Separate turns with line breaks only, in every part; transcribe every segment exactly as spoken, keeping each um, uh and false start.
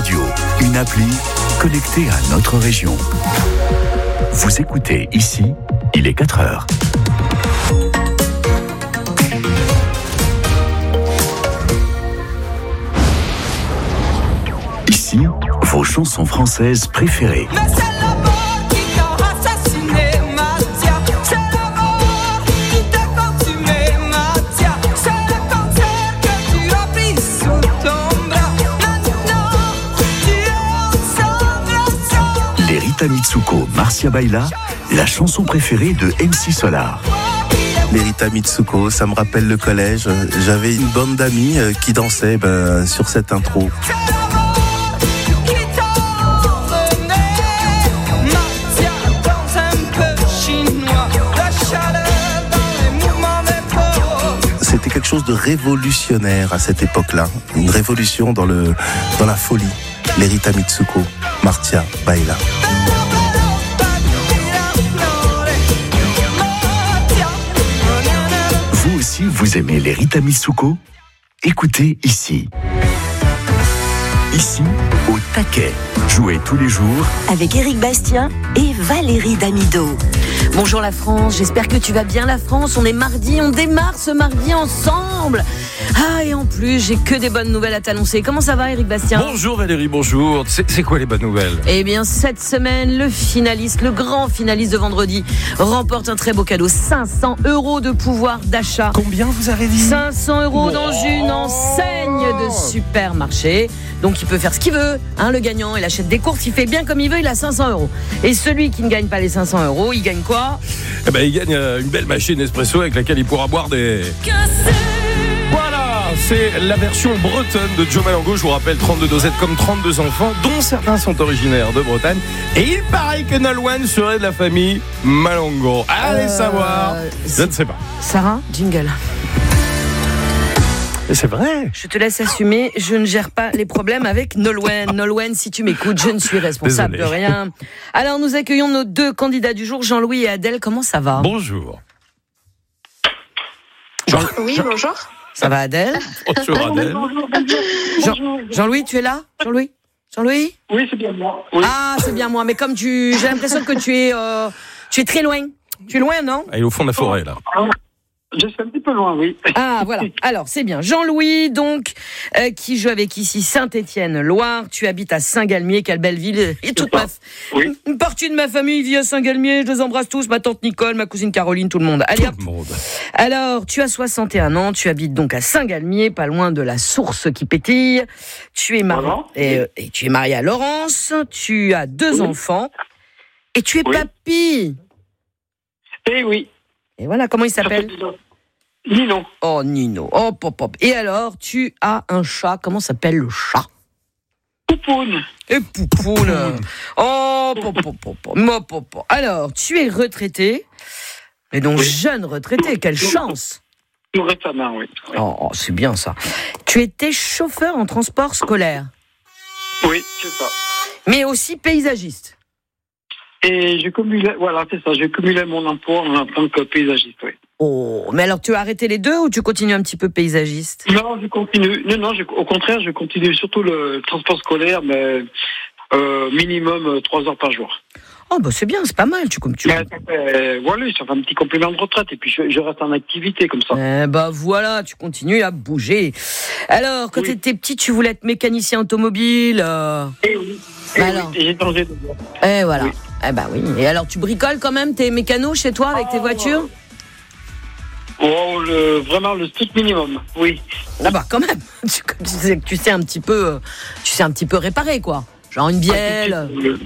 Radio, une appli connectée à notre région. Vous écoutez ici, il est quatre heures. Ici, vos chansons françaises préférées.
Mais c'est la mort qui t'a assassiné, Mathia. C'est la mort qui t'a consumé, Mathia. C'est le cancer que tu as pris sous ton bras. Maintenant, tu es ensemble, ensemble.
Les Rita Mitsuko, Marcia Baila, la chanson préférée de M C Solar.
Les Rita Mitsuko, ça me rappelle le collège. J'avais une bande d'amis qui dansaient ben, sur cette intro. C'était quelque chose de révolutionnaire à cette époque-là. Une révolution dans, le, dans la folie. Les Rita Mitsuko, Marcia Baila.
Vous aussi, vous aimez les Rita Mitsuko? Écoutez ici. Ici, au taquet. Jouez tous les jours
avec Éric Bastien et Valérie Damido. Bonjour la France, j'espère que tu vas bien la France. On est mardi, on démarre ce mardi ensemble. Ah, et en plus, j'ai que des bonnes nouvelles à t'annoncer. Comment ça va, Éric Bastien?
Bonjour Valérie, bonjour. C'est, c'est quoi les bonnes nouvelles?
Eh bien, cette semaine, le finaliste, le grand finaliste de vendredi, remporte un très beau cadeau. cinq cents euros de pouvoir d'achat.
Combien vous avez dit?
cinq cents euros dans une enseigne de supermarché. Donc, il peut faire ce qu'il veut. Hein, le gagnant, il achète des courses, il fait bien comme il veut, il a cinq cents euros. Et celui qui ne gagne pas les cinq cents euros, il gagne quoi?
Eh ben, il gagne une belle machine espresso avec laquelle il pourra boire des... Voilà, c'est la version bretonne de Joe Malango. Je vous rappelle, trente-deux dosettes comme trente-deux enfants, dont certains sont originaires de Bretagne. Et il paraît que Nolwenn serait de la famille Malango. Allez euh, savoir, je ne sais pas.
Sarah, jingle.
Et c'est vrai.
Je te laisse assumer, je ne gère pas les problèmes avec Nolwenn. Nolwenn, si tu m'écoutes, je ne suis responsable Désolé. de rien. Alors, nous accueillons nos deux candidats du jour, Jean-Louis et Adèle. Comment ça va?
Bonjour.
Jean... Oui, bonjour.
Ça va, Adèle?
Bonjour, Adèle.
Bonjour, bonjour.
Jean... Jean-Louis, tu es là? Jean-Louis? Jean-Louis?
Oui, c'est bien moi. Oui.
Ah, c'est bien moi, mais comme tu... j'ai l'impression que tu es, euh... tu es très loin. Tu es loin, non?
Ah, il est au fond de la forêt, là.
Je suis un petit peu loin, oui.
Ah, voilà. Alors, c'est bien. Jean-Louis, donc, euh, qui joue avec ici Saint-Étienne-Loire. Tu habites à Saint-Galmier, quelle belle ville. Et toute ma...
oui.
Une partie de ma famille vit à Saint-Galmier. Je les embrasse tous. Ma tante Nicole, ma cousine Caroline, tout le monde. Allez, hop.
Tout le monde.
Alors, tu as soixante et un ans. Tu habites donc à Saint-Galmier, pas loin de la source qui pétille. Tu es marié, et, euh, et tu es marié à Laurence. Tu as deux oui. enfants. Et tu es
oui.
papy.
Eh oui.
Et voilà, comment il s'appelle?
Nino.
Oh, Nino. Oh, pop, pop. Et alors, tu as un chat. Comment s'appelle le chat?
Poupoune.
Et Poupoune. Oh, pop, pop, pop, pop, pop, pop. Alors, tu es retraité. Et donc, oui. jeune retraité. Quelle chance.
Tout récemment, oui. oui.
Oh, oh, c'est bien ça. Tu étais chauffeur en transport scolaire.
Oui, c'est ça.
Mais aussi paysagiste.
Et je cumulais, voilà, c'est ça, je cumulais mon emploi en tant que paysagiste, oui.
Oh, mais alors tu as arrêté les deux ou tu continues un petit peu paysagiste?
Non, je continue. Non, non, je, au contraire, je continue surtout le transport scolaire, mais euh, minimum trois heures par jour.
Oh, bah c'est bien, c'est pas mal. Tu, comme tu...
Mais, euh, voilà, ça fait un petit complément de retraite et puis je, je reste en activité comme ça.
Eh bah voilà, tu continues à bouger. Alors, quand oui. tu étais petit, tu voulais être mécanicien automobile euh...
Eh oui. Eh bah, oui. Et j'ai changé de voie.
Eh voilà. Oui. Eh bah oui. Et alors, tu bricoles quand même tes mécanos chez toi avec oh, tes voitures?
Oh, le, vraiment le strict minimum, oui.
Ah bah quand même. Tu, tu, sais, tu sais un petit peu, tu sais un petit peu réparer quoi. Genre une bielle.
Ah, le,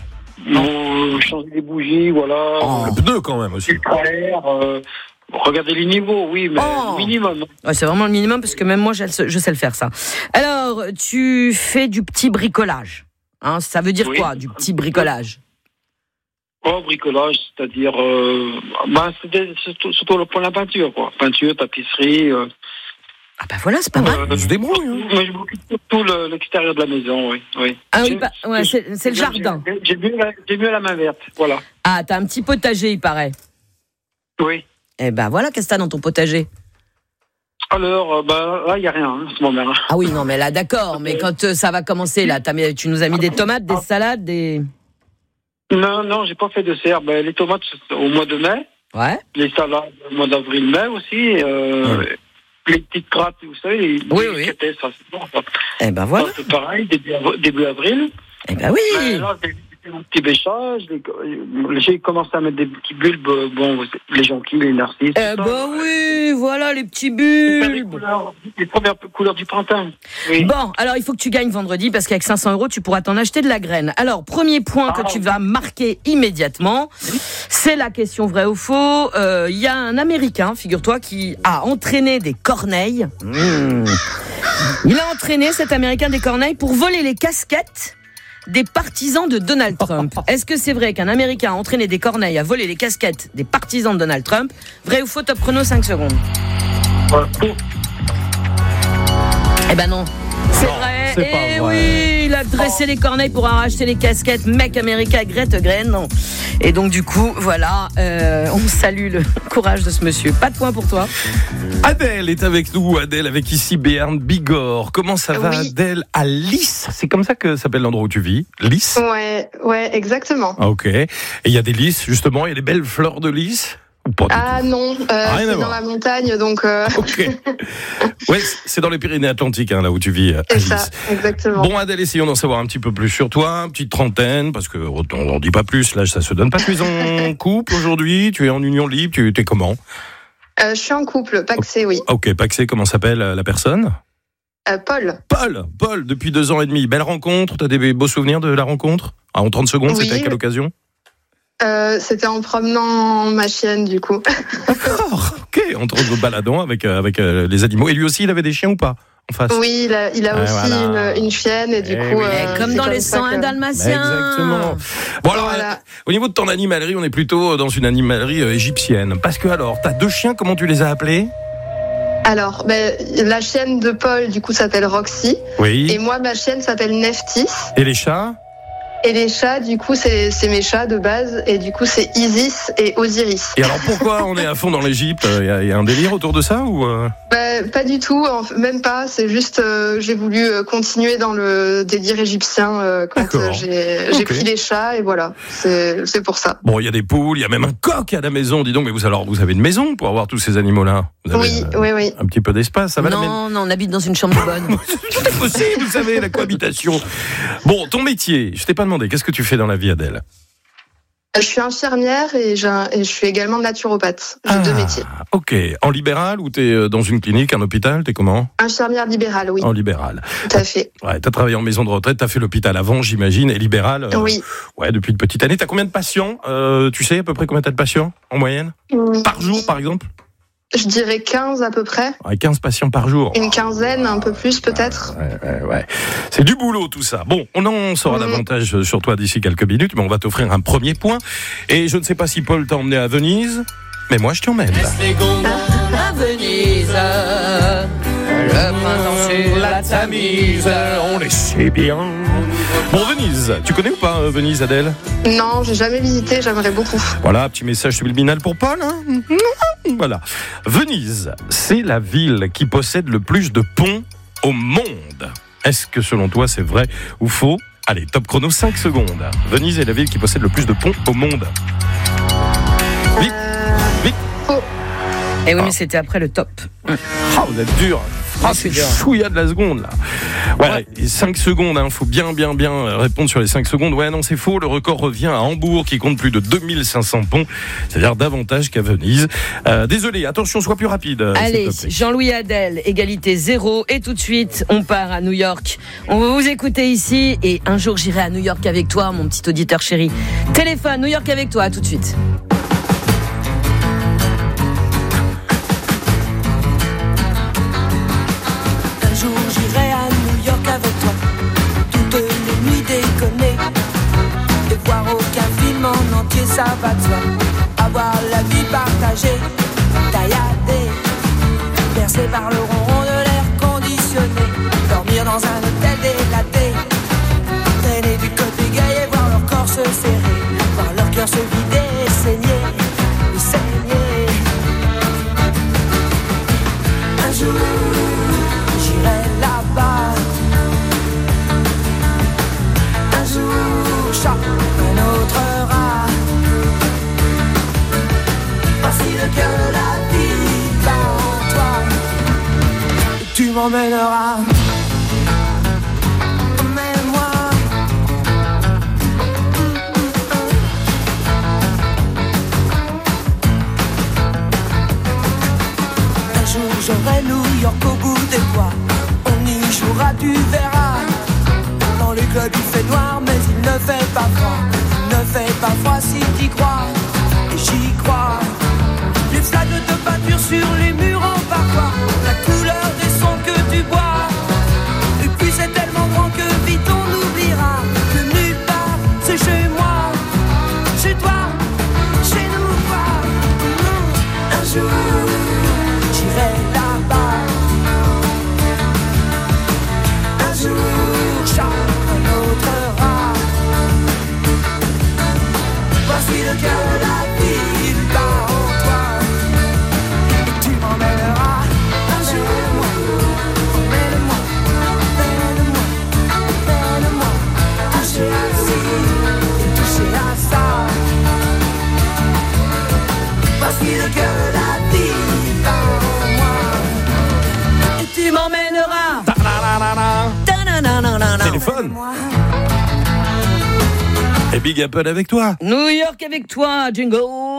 le, changer des bougies, voilà.
Oh, le pneu quand même aussi.
L'air, euh, regardez les niveaux, oui, mais
oh.
le minimum.
Ouais, c'est vraiment le minimum parce que même moi je, je sais le faire ça. Alors, tu fais du petit bricolage. Hein, ça veut dire oui. quoi, du petit bricolage?
Oh, bricolage, c'est-à-dire, euh, ben, c'est surtout, surtout le point de la peinture, quoi. Peinture, tapisserie. Euh,
ah ben voilà, c'est pas mal.
Euh, je débrouille. Hein.
Mais je m'occupe surtout le, l'extérieur de la maison, oui. oui.
Ah oui, bah, ouais, c'est, c'est le jardin.
J'ai, j'ai, mieux la, j'ai mieux la main verte, voilà.
Ah, t'as un petit potager, il paraît.
Oui.
Eh ben voilà, qu'est-ce que t'as dans ton potager?
Alors, euh, bah, là, il n'y a rien hein, en ce moment. Hein.
Ah oui, non, mais là, d'accord. Mais quand euh, ça va commencer, là, t'as mis- tu nous as mis des tomates, des salades, des...
Non, non, j'ai pas fait de serre. Ben, les tomates c'est au mois de mai,
Ouais.
les salades au mois d'avril-mai aussi. Euh,
Ouais.
Les petites grattes, vous savez, les
Oui,
les
oui.
catettes, ça c'est bon. Ça,
Eh ben voilà.
ça, c'est pareil, début, av- début avril.
Eh ben oui.
Ben, là, j'ai fait un petit bêchage. les- J'ai commencé à mettre des petits bulbes, euh, bon, vous- les jonquilles, les narcisses.
Eh
tout ça.
ben oui, voilà les petits
C'est les
bulbes.
couleurs, les premières couleurs du printemps. Oui.
Bon, alors il faut que tu gagnes vendredi parce qu'avec cinq cents euros, tu pourras t'en acheter de la graine. Alors, premier point que
Ah.
tu vas marquer immédiatement, c'est la question vrai ou faux. Euh, Il y a un Américain, figure-toi, qui a entraîné des corneilles. Mmh. Il a entraîné cet Américain des corneilles pour voler les casquettes des partisans de Donald Trump. Est-ce que c'est vrai qu'un Américain a entraîné des corneilles à voler les casquettes des partisans de Donald Trump? Vrai ou faux? Top chrono, cinq secondes.
Voilà. Pour-
Eh ben non. C'est
Non,
vrai.
c'est pas
Eh
vrai.
oui, il a dressé les corneilles pour arracher les casquettes. Mec américain, Grete Graine. Et donc du coup, voilà, euh, on salue le courage de ce monsieur. Pas de point pour toi.
Adèle est avec nous. Adèle avec ici Béarn Bigorre. Comment ça va,
Oui.
Adèle? À Lys. C'est comme ça que s'appelle l'endroit où tu vis. Lys.
Ouais, ouais, exactement.
Ah, ok. Et il y a des lys, justement. Il y a des belles fleurs de lys. Ou pas du
Ah non, euh,
Rien à
c'est dans
voir.
la montagne, donc euh,
tout. Ok. Ouais, c'est dans les Pyrénées-Atlantiques, hein, là où tu vis, à
c'est
Lys.
ça, exactement.
Bon, Adèle, essayons d'en savoir un petit peu plus sur toi. Petite trentaine, parce que on on dit pas plus, l'âge ça se donne pas. Tu es en couple aujourd'hui, tu es en union libre, tu es comment?
Euh, je suis en couple, paxé, oui.
Ok, Paxé, comment s'appelle euh, la personne?
Euh, Paul.
Paul, Paul, depuis deux ans et demi. Belle rencontre, t'as des beaux souvenirs de la rencontre? Ah, en trente secondes,
Oui.
c'était à quelle occasion?
Euh, c'était en promenant ma chienne, du coup.
D'accord, ok, entre autres baladons avec, euh, avec euh, les animaux. Et lui aussi, il avait des chiens ou pas en face?
Oui, il a, il a
Ah,
aussi
voilà.
une, une chienne, et du
Eh
coup...
oui.
euh,
Eh, comme
c'est
dans les
ça
cent un
que-
dalmatiens.
Exactement. Bon alors,
Voilà.
euh, au niveau de ton animalerie, on est plutôt dans une animalerie euh, égyptienne. Parce que alors, t'as deux chiens, comment tu les as appelés?
Alors, ben, la chienne de Paul, du coup, s'appelle Roxy.
Oui.
Et moi, ma chienne s'appelle Neftis.
Et les chats?
Et les chats, du coup, c'est c'est mes chats de base. Et du coup, c'est Isis et Osiris.
Et alors pourquoi on est à fond dans l'Égypte? Il y, a- il y a un délire autour de ça ou euh
Bah, pas du tout, en fait, même pas. C'est juste, euh, j'ai voulu euh, continuer dans le délire égyptien euh, quand
D'accord.
euh, j'ai j'ai
Ok.
pris les chats, et voilà. C'est c'est pour ça.
Bon, il y a des poules, il y a même un coq à la maison. Dis donc, mais vous alors vous avez une maison pour avoir tous ces animaux-là? Vous avez
Oui,
euh,
oui, oui.
un petit peu d'espace, ça va la maison?
Non, non, on habite dans une chambre de bonne.
Tout est possible, vous savez, la cohabitation. Bon, ton métier, je t'ai pas demandé, qu'est-ce que tu fais dans la vie, Adèle?
Je suis infirmière et, j'ai un- et je suis également naturopathe. J'ai deux métiers.
Ok, en libéral ou t'es dans une clinique, un hôpital, t'es comment?
Infirmière libérale, oui,
En libéral.
tout à fait.
Ouais, t'as travaillé en maison de retraite, t'as fait l'hôpital avant, j'imagine, et libéral. euh,
Oui.
Ouais, depuis une petite année. T'as combien de patients? euh, Tu sais à peu près combien t'as de patients en moyenne? Par jour, par exemple?
Je dirais quinze à peu près.
Ouais, quinze patients par jour.
Une quinzaine, un peu plus peut-être.
Ouais, ouais, ouais. C'est du boulot tout ça. Bon, on en saura
Mhm.
davantage sur toi d'ici quelques minutes, mais on va t'offrir un premier point. Et je ne sais pas si Paul t'a emmené à Venise, mais moi je t'emmène.
À Venise, le printemps sur la Tamise.
On les sait bien. Bon, Venise, tu connais ou pas euh, Venise, Adèle?
Non, j'ai jamais visité, j'aimerais beaucoup.
Voilà, petit message subliminal pour Paul. Hein. Voilà. Venise, c'est la ville qui possède le plus de ponts au monde. Est-ce que selon toi c'est vrai ou faux? Allez, top chrono, cinq secondes. Venise est la ville qui possède le plus de ponts au monde. Vite, vite.
Et oui, mais c'était après le top.
Ah, vous êtes dur. Ah,
Je suis
c'est
dur.
chouïa de la seconde, là. Ouais, et cinq secondes, hein, faut bien, bien, bien répondre sur les cinq secondes. Ouais, non, c'est faux. Le record revient à Hambourg, qui compte plus de deux mille cinq cents ponts. C'est-à-dire davantage qu'à Venise. Euh, désolé, attention, sois plus rapide. euh,
Allez,
s'il te plaît.
Jean-Louis Adèle, égalité zéro. Et tout de suite, on part à New York. On va vous écouter ici. Et un jour, j'irai à New York avec toi, mon petit auditeur chéri. Téléphone, New York avec toi. À tout de suite.
Un jour j'irai à New York avec toi, toutes les nuits déconner, et voir aucun film en entier, ça va de soi. Avoir la vie partagée, tailladée, bercée par le ronron de l'air conditionné, dormir dans un hôtel délaté, traîner du côté gay et voir leur corps se serrer, voir leur cœur se vider et saigner, et saigner. Un jour m'emmèneras. Emmène-moi. Un jour j'aurai New York au bout des doigts. On y jouera, tu verras. Dans le club il fait noir mais il ne fait pas froid. Il ne fait pas froid si t'y crois. Et j'y crois. Les flaques de peinture sur les murs en parfois. La couleur des sons que tu bois. Et puis c'est tellement grand que vite on oubliera que nulle part c'est chez moi. Chez toi, chez nous quoi. Un jour j'irai là-bas. Un jour chacun notre rat. Voici le cœur de la ville par en toi. Et tu m'emmèneras un jour. Emmène-moi, emmène-moi, emmène-moi. Toucher à ci et toucher à ça. Voici le cœur de la ville par en moi. Et tu m'emmèneras. Ta-na-na-na-na.
Téléphone. Et Big Apple avec toi.
New York avec toi, Jingle.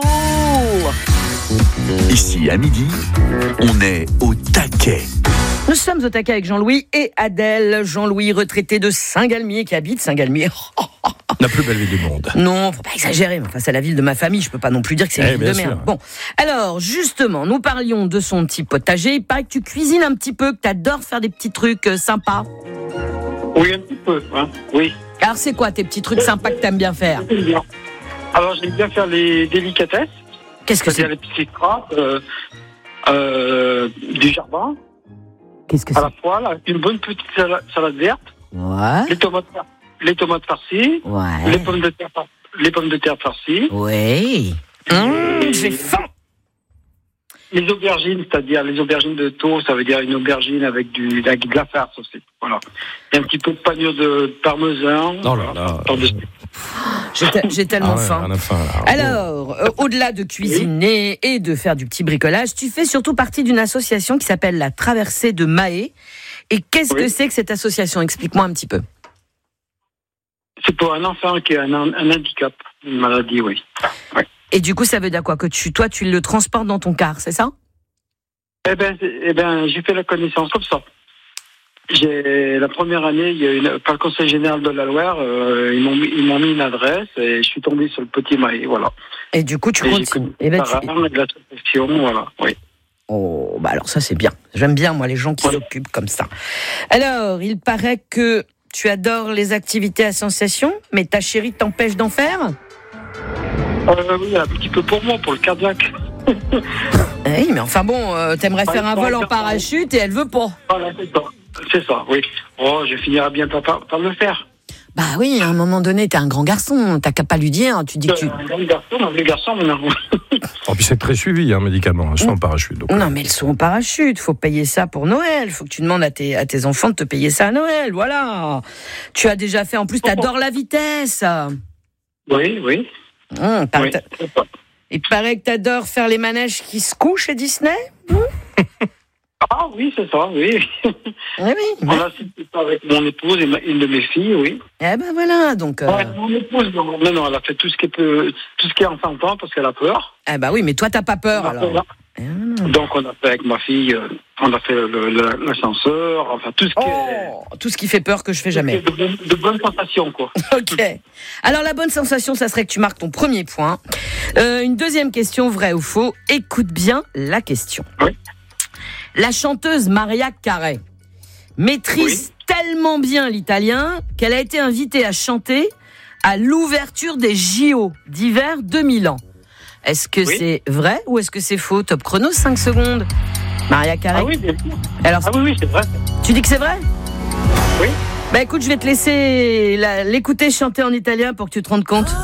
Ici à midi, on est au taquet.
Nous sommes au taquet avec Jean-Louis et Adèle. Jean-Louis, retraité de Saint-Galmier, qui habite Saint-Galmier.
La plus belle ville du monde.
Non, faut pas exagérer, mais enfin, c'est la ville de ma famille, je peux pas non plus dire que c'est une
Eh,
ville
bien
de merde.
sûr.
Bon, alors, justement, nous parlions de son petit potager. Il paraît que tu cuisines un petit peu, que tu adores faire des petits trucs euh, sympas.
Oui, un petit peu, hein. Oui.
Alors, c'est quoi tes petits trucs sympas que t'aimes bien faire?
J'aime bien. Alors, j'aime bien faire les délicatesses,
Qu'est-ce que
c'est-à-dire
c'est?
les petits crêpes, euh, euh, du jardin,
Qu'est-ce que
à la
c'est?
poêle, avec une bonne petite salade, salade verte,
Ouais,
les tomates, les tomates farcies, les
ouais,
pommes de terre, far- les pommes de terre farcies,
ouais. Mmh, j'ai faim.
les aubergines, c'est-à-dire les aubergines de taux, ça veut dire une aubergine avec du, avec de la farce aussi. Voilà. Et un petit peu de panure de parmesan.
Oh là là.
Par-dessus.
J'ai, te- j'ai tellement
Ah ouais,
faim.
on a faim, là.
Alors, euh, au-delà de cuisiner et de faire du petit bricolage, tu fais surtout partie d'une association qui s'appelle la Traversée de Mahé. Et qu'est-ce
Oui.
que c'est que cette association? Explique-moi un petit peu.
C'est pour un enfant qui a un, un handicap, une maladie, oui. Ouais.
Et du coup, ça veut dire quoi? Que tu, toi, tu le transportes dans ton car, c'est ça?
Eh ben, c'est- eh ben, j'ai fait la connaissance comme ça. J'ai la première année, il y a une, par le Conseil général de la Loire, euh, ils m'ont mis, ils m'ont mis une adresse et je suis tombé sur le petit Mahé, voilà.
Et du coup, tu
Et j'ai
continues.
connu
Eh ben,
les
tu-
parents de l'association, voilà. Oui.
Oh, bah alors ça, c'est bien. J'aime bien, moi, les gens qui
Ouais.
s'occupent comme ça. Alors, il paraît que tu adores les activités à sensation, mais ta chérie t'empêche d'en faire?
Euh, oui, un petit peu pour moi, pour le cardiaque.
Oui, mais enfin bon, euh, t'aimerais
Ouais,
faire un
ouais,
vol en
ouais.
parachute et elle veut pas.
Voilà, c'est ça. C'est ça, oui. Oh, je finirai bien par, par, par le faire.
Bah oui, à un moment donné, t'es un grand garçon, t'as qu'à pas lui dire, tu dis que tu...
Euh, Un grand garçon, un vieux garçon, maintenant.
Oh, puis c'est très suivi, hein, médicalement, hein, sans parachute. Donc.
Non, mais elles sont en parachute, faut payer ça pour Noël, faut que tu demandes à tes, à tes enfants de te payer ça à Noël, voilà. Tu as déjà fait, en plus, t'adores la vitesse.
Oui, oui.
Hum, par-
oui.
t'a- Il paraît que t'adores faire les manèges qui se couchent chez Disney.
Ah oui, c'est ça, oui.
Oui, oui.
On a assisté ça avec mon épouse et ma- une de mes filles, oui.
Eh ben voilà, donc... euh,
Ouais, mon épouse, non, non, non, elle a fait tout ce qui est, peu, tout ce qui est enfantin parce qu'elle a peur.
Eh ben oui, mais toi, t'as pas peur,
On a
alors.
fait-
Eh non.
Donc on a fait avec ma fille, euh, on a fait le- le- l'ascenseur, enfin tout ce qui est...
Oh, tout ce qui fait peur que je fais jamais.
De, bonnes- de bonnes sensations, quoi.
Ok. Alors la bonne sensation, ça serait que tu marques ton premier point. Euh, une deuxième question, vrai ou faux? Écoute bien la question.
Oui.
La chanteuse Maria Carey maîtrise tellement bien l'italien qu'elle a été invitée à chanter à l'ouverture des J O d'hiver deux mille ans. Est-ce que
Oui.
c'est vrai ou est-ce que c'est faux? Top chrono, cinq secondes. Maria Carey.
Ah oui, bien sûr.
Alors,
Ah oui, oui, c'est vrai.
tu dis que c'est vrai?
Oui.
Bah écoute, je vais te laisser la- l'écouter chanter en italien pour que tu te rendes compte.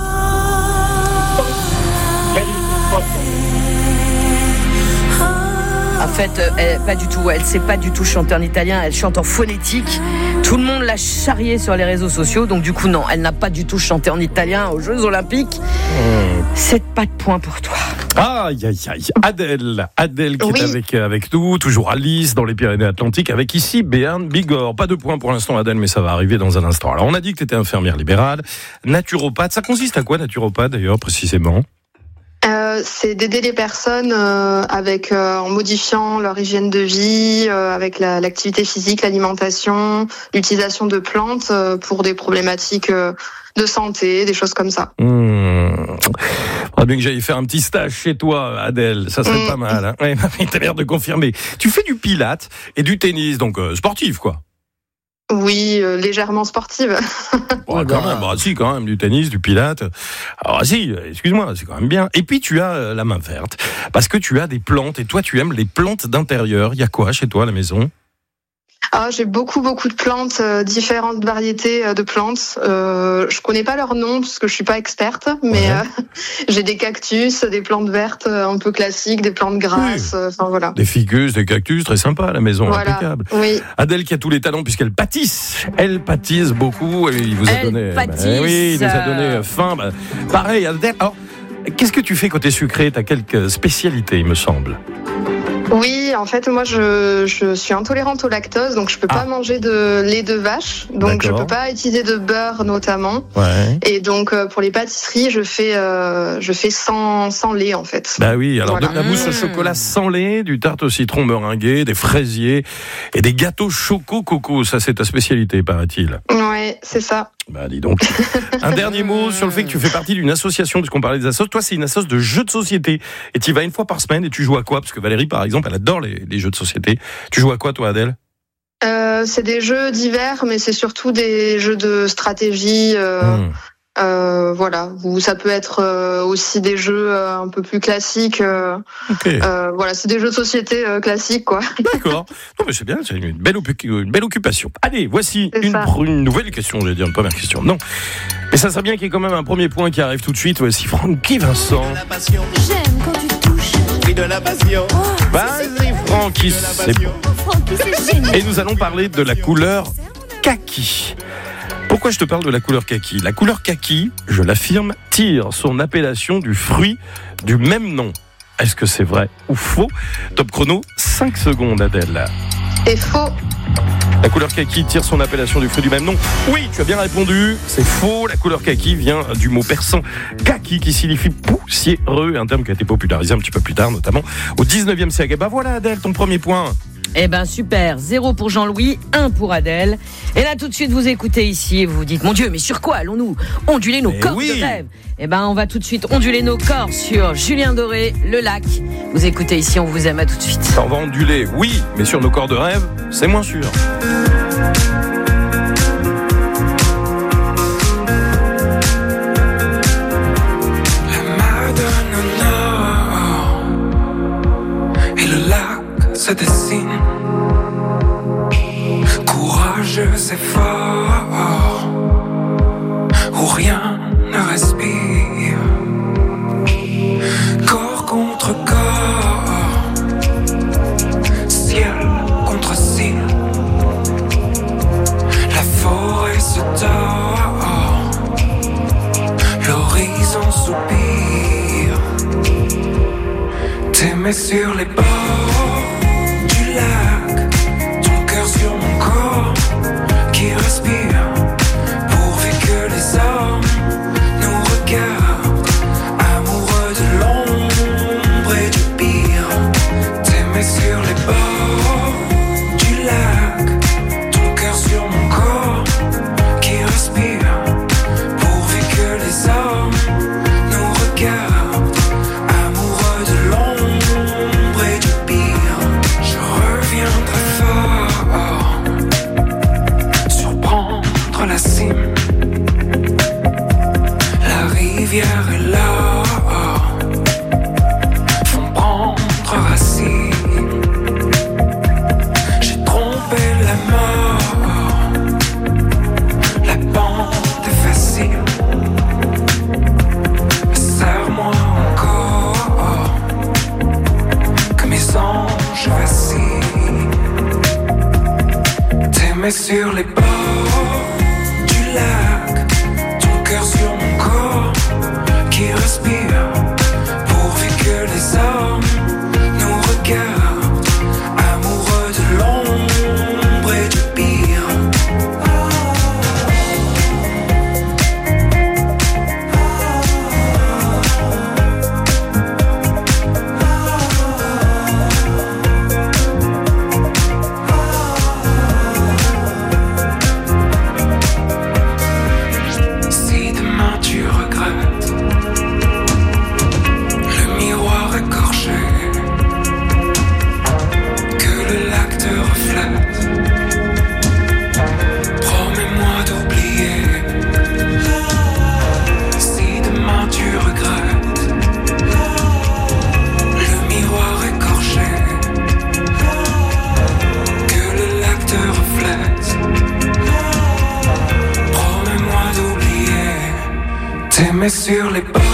En fait, euh, elle, pas du tout. Elle sait pas du tout chanter en italien. Elle chante en phonétique. Tout le monde l'a charriée sur les réseaux sociaux. Donc du coup, non, elle n'a pas du tout chanté en italien aux Jeux Olympiques. C'est pas de point pour toi.
Aïe, aïe, aïe. Adèle, Adèle qui
Oui.
est avec, avec nous, toujours à Lys, dans les Pyrénées-Atlantiques, avec ici Béarn Bigorre. Pas de point pour l'instant, Adèle, mais ça va arriver dans un instant. Alors, on a dit que tu étais infirmière libérale, naturopathe. Ça consiste à quoi, naturopathe, d'ailleurs, précisément ?
Euh, c'est d'aider les personnes euh, avec euh, en modifiant leur hygiène de vie, euh, avec la, l'activité physique, l'alimentation, l'utilisation de plantes euh, pour des problématiques euh, de santé, des choses comme ça.
Mmh. Faudrait bien que j'aille faire un petit stage chez toi, Adèle. Ça serait
Mmh.
pas mal. Hein. Ouais, t'as l'air de confirmer. Tu fais du pilates et du tennis, donc euh, sportif, quoi.
Oui, euh, légèrement sportive.
Ouais, quand même, bah, si, quand même, du tennis, du pilates. Alors, si, excuse-moi, c'est quand même bien. Et puis, tu as euh, la main verte, parce que tu as des plantes, et toi, tu aimes les plantes d'intérieur. Il y a quoi chez toi à la maison ?
Ah, j'ai beaucoup beaucoup de plantes, euh, différentes variétés euh, de plantes. Euh, je connais pas leurs noms parce que je suis pas experte, mais
Ouais.
euh, j'ai des cactus, des plantes vertes euh, un peu classiques, des plantes grasses. euh, Enfin voilà.
Des ficus, des cactus, très sympa à la maison,
Voilà.
impeccable.
Oui.
Adèle qui a tous les talents puisqu'elle pâtisse. Elle pâtisse beaucoup et il vous a
Elle
donné.
pâtisse.
bah, oui, il nous a donné faim. Bah, pareil, Adèle. Alors, qu'est-ce que tu fais côté sucré ? T'as quelques spécialités, il me semble.
Oui, en fait, moi, je, je suis intolérante au lactose, donc je peux
Ah.
pas manger de lait de vache, donc je
D'accord.
peux pas utiliser de beurre notamment.
Ouais.
Et donc euh, pour les pâtisseries, je fais euh, je fais sans sans lait en fait.
Bah oui, alors
Voilà.
de la mousse au
Mmh.
chocolat sans lait, du tarte au citron meringué, des fraisiers et des gâteaux choco coco. Ça, c'est ta spécialité, paraît-il.
Ouais, c'est ça.
Bah dis donc. Un dernier mot sur le fait que tu fais partie d'une association, puisqu'on parlait des assos. Toi, c'est une assoce de jeux de société. Et tu y vas une fois par semaine et tu joues à quoi ? Parce que Valérie, par exemple, elle adore les, les jeux de société. Tu joues à quoi, toi, Adèle ?
Euh, c'est des jeux divers, mais c'est surtout des jeux de stratégie. Euh,
Mmh.
euh, voilà, ou ça peut être euh, aussi des jeux euh, un peu plus classiques. Euh,
Ok.
euh, voilà, c'est des jeux de société euh, classiques quoi.
D'accord. Non, mais c'est bien, c'est une belle, opu- une belle occupation. Allez, voici
C'est
une,
ça.
pr- une nouvelle question, j'allais dire une première question. Non. Mais ça serait bien qu'il y ait quand même un premier point qui arrive tout de suite. Voici Francky Vincent.
La passion,
J'aime quand tu touches.
cri de la passion.
Vas-y, Francky, c'est bon.
Francky, c'est génial.
Et nous allons parler de la couleur kaki. Pourquoi je te parle de la couleur kaki ? La couleur kaki, je l'affirme, tire son appellation du fruit du même nom. Est-ce que c'est vrai ou faux ? Top chrono, cinq secondes, Adèle.
C'est faux.
La couleur kaki tire son appellation du fruit du même nom. Oui, tu as bien répondu. C'est faux. La couleur kaki vient du mot persan kaki qui signifie poussiéreux, un terme qui a été popularisé un petit peu plus tard, notamment au dix-neuvième siècle. Et ben voilà, Adèle, ton premier point.
Eh ben super, zéro pour Jean-Louis, un pour Adèle. Et là tout de suite vous écoutez ici et vous vous dites, mon Dieu, mais sur quoi allons-nous onduler nos
Eh
corps
oui.
de rêve ? Eh ben on va tout de suite onduler nos corps sur Julien Doré, Le Lac. Vous écoutez ici, on vous aime, à tout de suite.
On va onduler, oui, mais sur nos corps de rêve, c'est moins sûr.
Et le lac se dessine, courageux et fort, où rien ne respire, corps contre corps, ciel contre ciel, la forêt se tord, l'horizon soupire. T'aimer sur les bords du lac, ton cœur sur mon corps qui respire, pourvu que les hommes nous regardent, amoureux de l'ombre et du pire. T'aimer sur les bords du lac, ton cœur sur mon corps qui respire, pourvu que les hommes nous regardent, amoureux de l'ombre et du pire. Je reviendrai fort, surprendre la cime, la rivière est là, font prendre racine. J'ai trompé la mort, la pente est facile, serre-moi encore, que mes anges vacillent. T'aimer sur les bords du lac, ton cœur sur mon corps qui respire, T'aimais sur les bords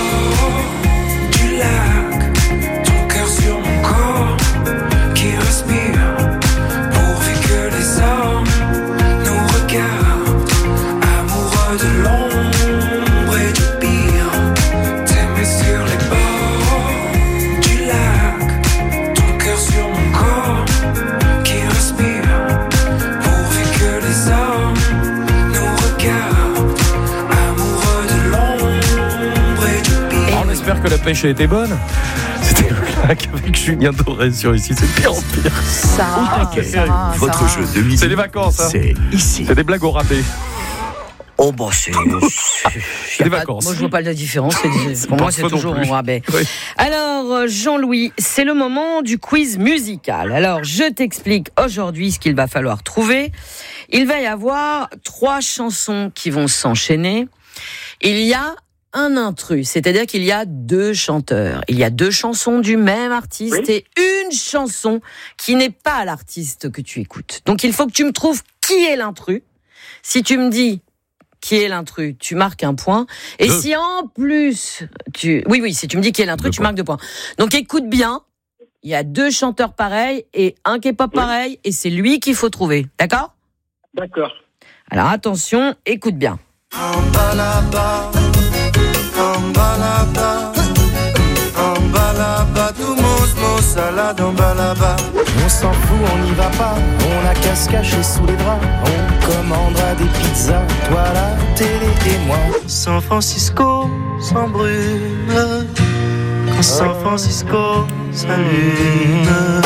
du lac, ton cœur sur mon corps qui respire, pourvu que les hommes nous regardent, amoureux de l'ombre et du pire. T'aimais sur les bords du lac, ton cœur sur mon corps qui respire, pourvu que les hommes nous regardent, amoureux de l'ombre et du pire.
On espère que la pêche a été bonne. C'était le claque avec Julien Doré sur Ici, c'est pire en pire.
Sarah,
Ok,
Sarah,
votre
Sarah.
jeu de musique.
C'est les vacances, hein.
C'est ici.
C'est des blagues au rabais.
Oh, bon, c'est.
C'est des vacances.
Moi, je vois pas la différence. C'est- Pour
Pas
moi, c'est
faux non
toujours
plus.
au rabais.
Oui.
Alors, euh, Jean-Louis, c'est le moment du quiz musical. Alors, je t'explique aujourd'hui ce qu'il va falloir trouver. Il va y avoir trois chansons qui vont s'enchaîner. Il y a un intrus, c'est-à-dire qu'il y a deux chanteurs. Il y a deux chansons du même artiste
Oui.
et une chanson qui n'est pas l'artiste que tu écoutes. Donc, il faut que tu me trouves qui est l'intrus. Si tu me dis qui est l'intrus, tu marques un point. Et
Deux.
si en plus, tu... Oui, oui, si tu me dis qui est l'intrus,
Deux
tu
points.
marques deux points. Donc écoute bien, il y a deux chanteurs pareils et un qui est pas
Oui.
pareil, et c'est lui qu'il faut trouver. D'accord ?
D'accord.
Alors attention, écoute bien.
En bas là-bas, en bas là-bas, en bas là-bas, tout mousse, mousse, salade en bas là-bas.
On s'en fout, on n'y va pas, on a qu'à se cacher sous les draps. On commandera des pizzas, toi la télé et moi.
San Francisco s'embrume, quand San Francisco s'allume.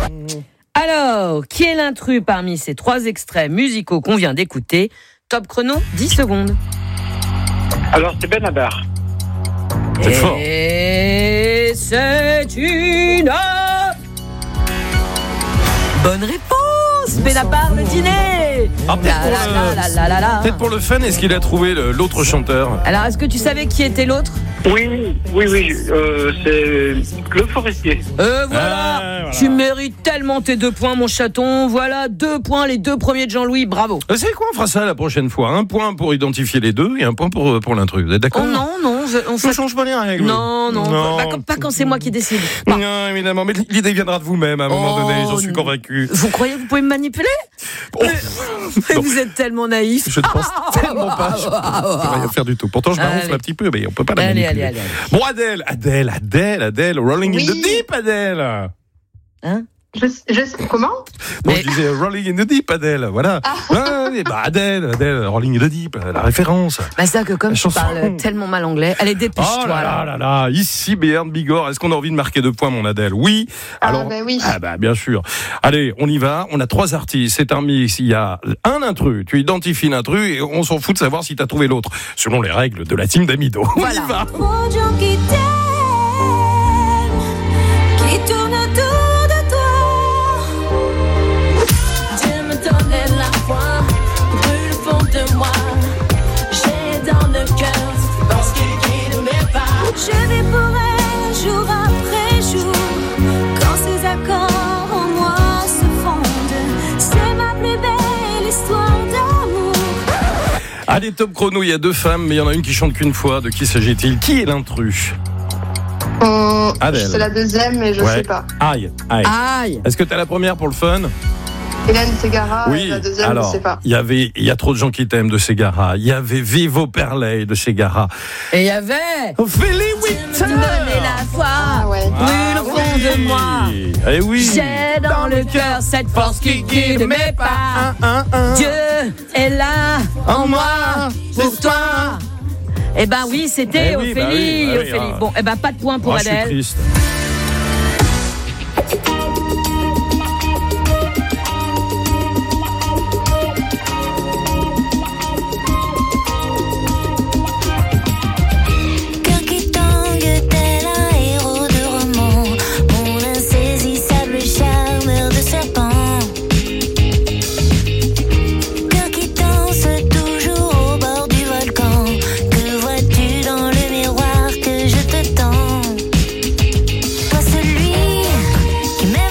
Alors, qui est l'intrus parmi ces trois extraits musicaux qu'on vient d'écouter ? Top chrono, dix secondes.
Alors, c'est Benabar.
C'est fort.
Et c'est une bonne réponse. Benabar, le dîner.
Ah, peut-être
La,
pour
la,
le-
la, la, la, la.
Peut-être pour le fun, est-ce qu'il a trouvé le- l'autre chanteur ?
Alors, est-ce que tu savais qui était l'autre ?
Oui, oui, oui. Euh, c'est le forestier.
Euh, voilà.
Ah, voilà.
Tu mérites tellement tes deux points, mon chaton. Voilà, deux points, les deux premiers de Jean-Louis. Bravo.
Euh, C'est quoi, on fera ça la prochaine fois. Un point pour identifier les deux et un point pour, pour l'intrus. Vous êtes d'accord ?
Oh non, non, je- on
Ça
fait...
change pas les règles.
Non, non,
Non.
Pas, quand- pas quand c'est moi qui décide. Pas.
Non, évidemment, mais l'idée viendra de vous-même à un moment
Oh,
donné, j'en suis
non.
convaincu.
Vous croyez que vous pouvez me manipuler ?
Oh.
Mais
Non.
vous êtes tellement naïf.
Je ne pense tellement pas. Je ne peux rien faire du tout. Pourtant, je m'arronfle
Allez.
un petit peu, mais on peut pas la
Allez,
manipuler.
allez, allez, allez.
Bon, Adèle, Adèle, Adèle, Adèle, Rolling in the
Oui.
Deep, Adèle.
Hein ?
Je, je sais, comment
Bon,
Mais-
je disais Rolling in the Deep, Adèle, voilà. Ah, oui, bah, Adèle, Adèle, Rolling in the Deep, la référence.
Bah ça que comme
La
tu
chanson.
parles tellement mal anglais, allez dépêche-toi.
Oh là là là là, ici Béarn Bigorre, est-ce qu'on a envie de marquer deux points, mon Adèle ? Oui. Alors,
Ah, bah oui.
Ah bah bien sûr. Allez, on y va. On a trois artistes. C'est un mix. Il y a un intrus. Tu identifies l'intrus et on s'en fout de savoir si tu as trouvé l'autre, selon les règles de la team d'Amido. On
Voilà.
y va.
Trop de gens qui t'aiment, qui tournent autour de toi. Dieu me donnait la foi, brûle au fond de moi. J'ai dans le cœur parce qu'il guide mes pas. Je vis pour elle jour après jour, quand ses accords en moi se fondent. C'est ma plus belle histoire d'amour.
Allez, top chrono. Il y a deux femmes, mais il y en a une qui chante qu'une fois. De qui s'agit-il ? Qui est l'intrus ?
Hum,
Adèle.
C'est la deuxième, mais je
Ouais.
sais pas.
Aïe, aïe.
Aïe.
Est-ce que t'as la première pour le fun ?
Hélène Ségara, et
Oui.
la deuxième,
Alors,
je sais pas.
il y avait, il y a trop de gens qui t'aiment de Ségara. Il y avait Vivo Perley de Ségara.
Et il y avait
Philly
Tu me donnais la foi,
Ah ouais.
brûle au fond de moi.
Eh oui.
J'ai dans le cœur cette force qui guide mes pas.
Un, un.
Dieu est là en moi pour toi. Eh ben oui, c'était
Eh oui,
Ophélie.
bah oui, bah oui,
Ophélie.
ah.
Bon, eh ben pas de point pour
Oh, je suis
Adèle.
triste.
Cœur qui tangue tel un héros de roman, mon insaisissable charmeur de serpent. Cœur qui danse toujours au bord du volcan, que vois-tu dans le miroir que je te tends? Toi celui qui m'aime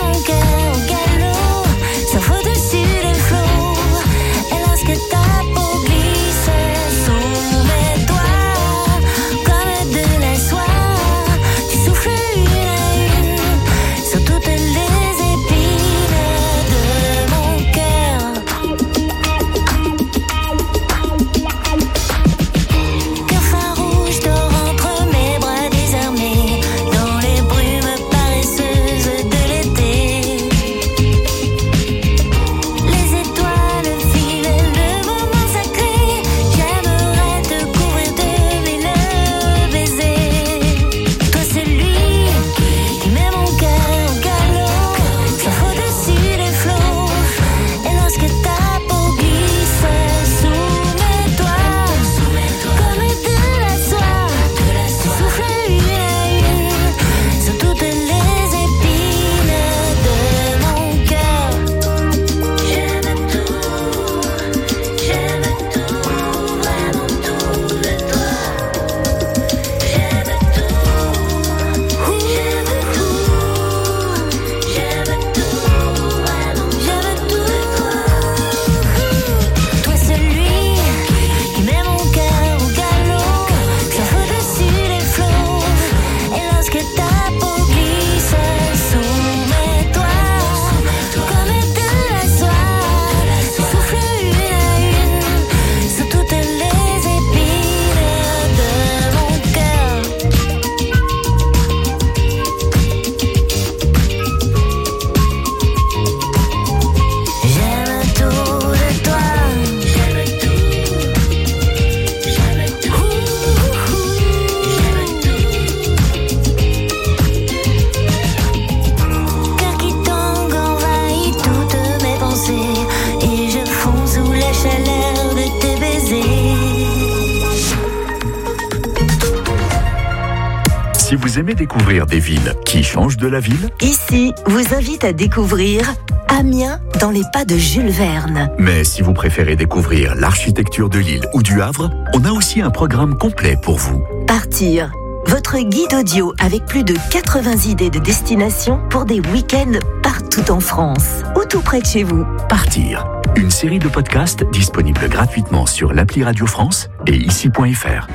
vous aimez découvrir des villes qui changent de la ville,
Ici vous invite à découvrir Amiens dans les pas de Jules Verne.
mais si vous préférez découvrir l'architecture de Lille ou du Havre, on a aussi un programme complet pour vous.
Partir, votre guide audio avec plus de quatre-vingts idées de destinations pour des week-ends partout en France ou tout près de chez vous.
Partir, une série de podcasts disponibles gratuitement sur l'appli Radio France et ici point f r.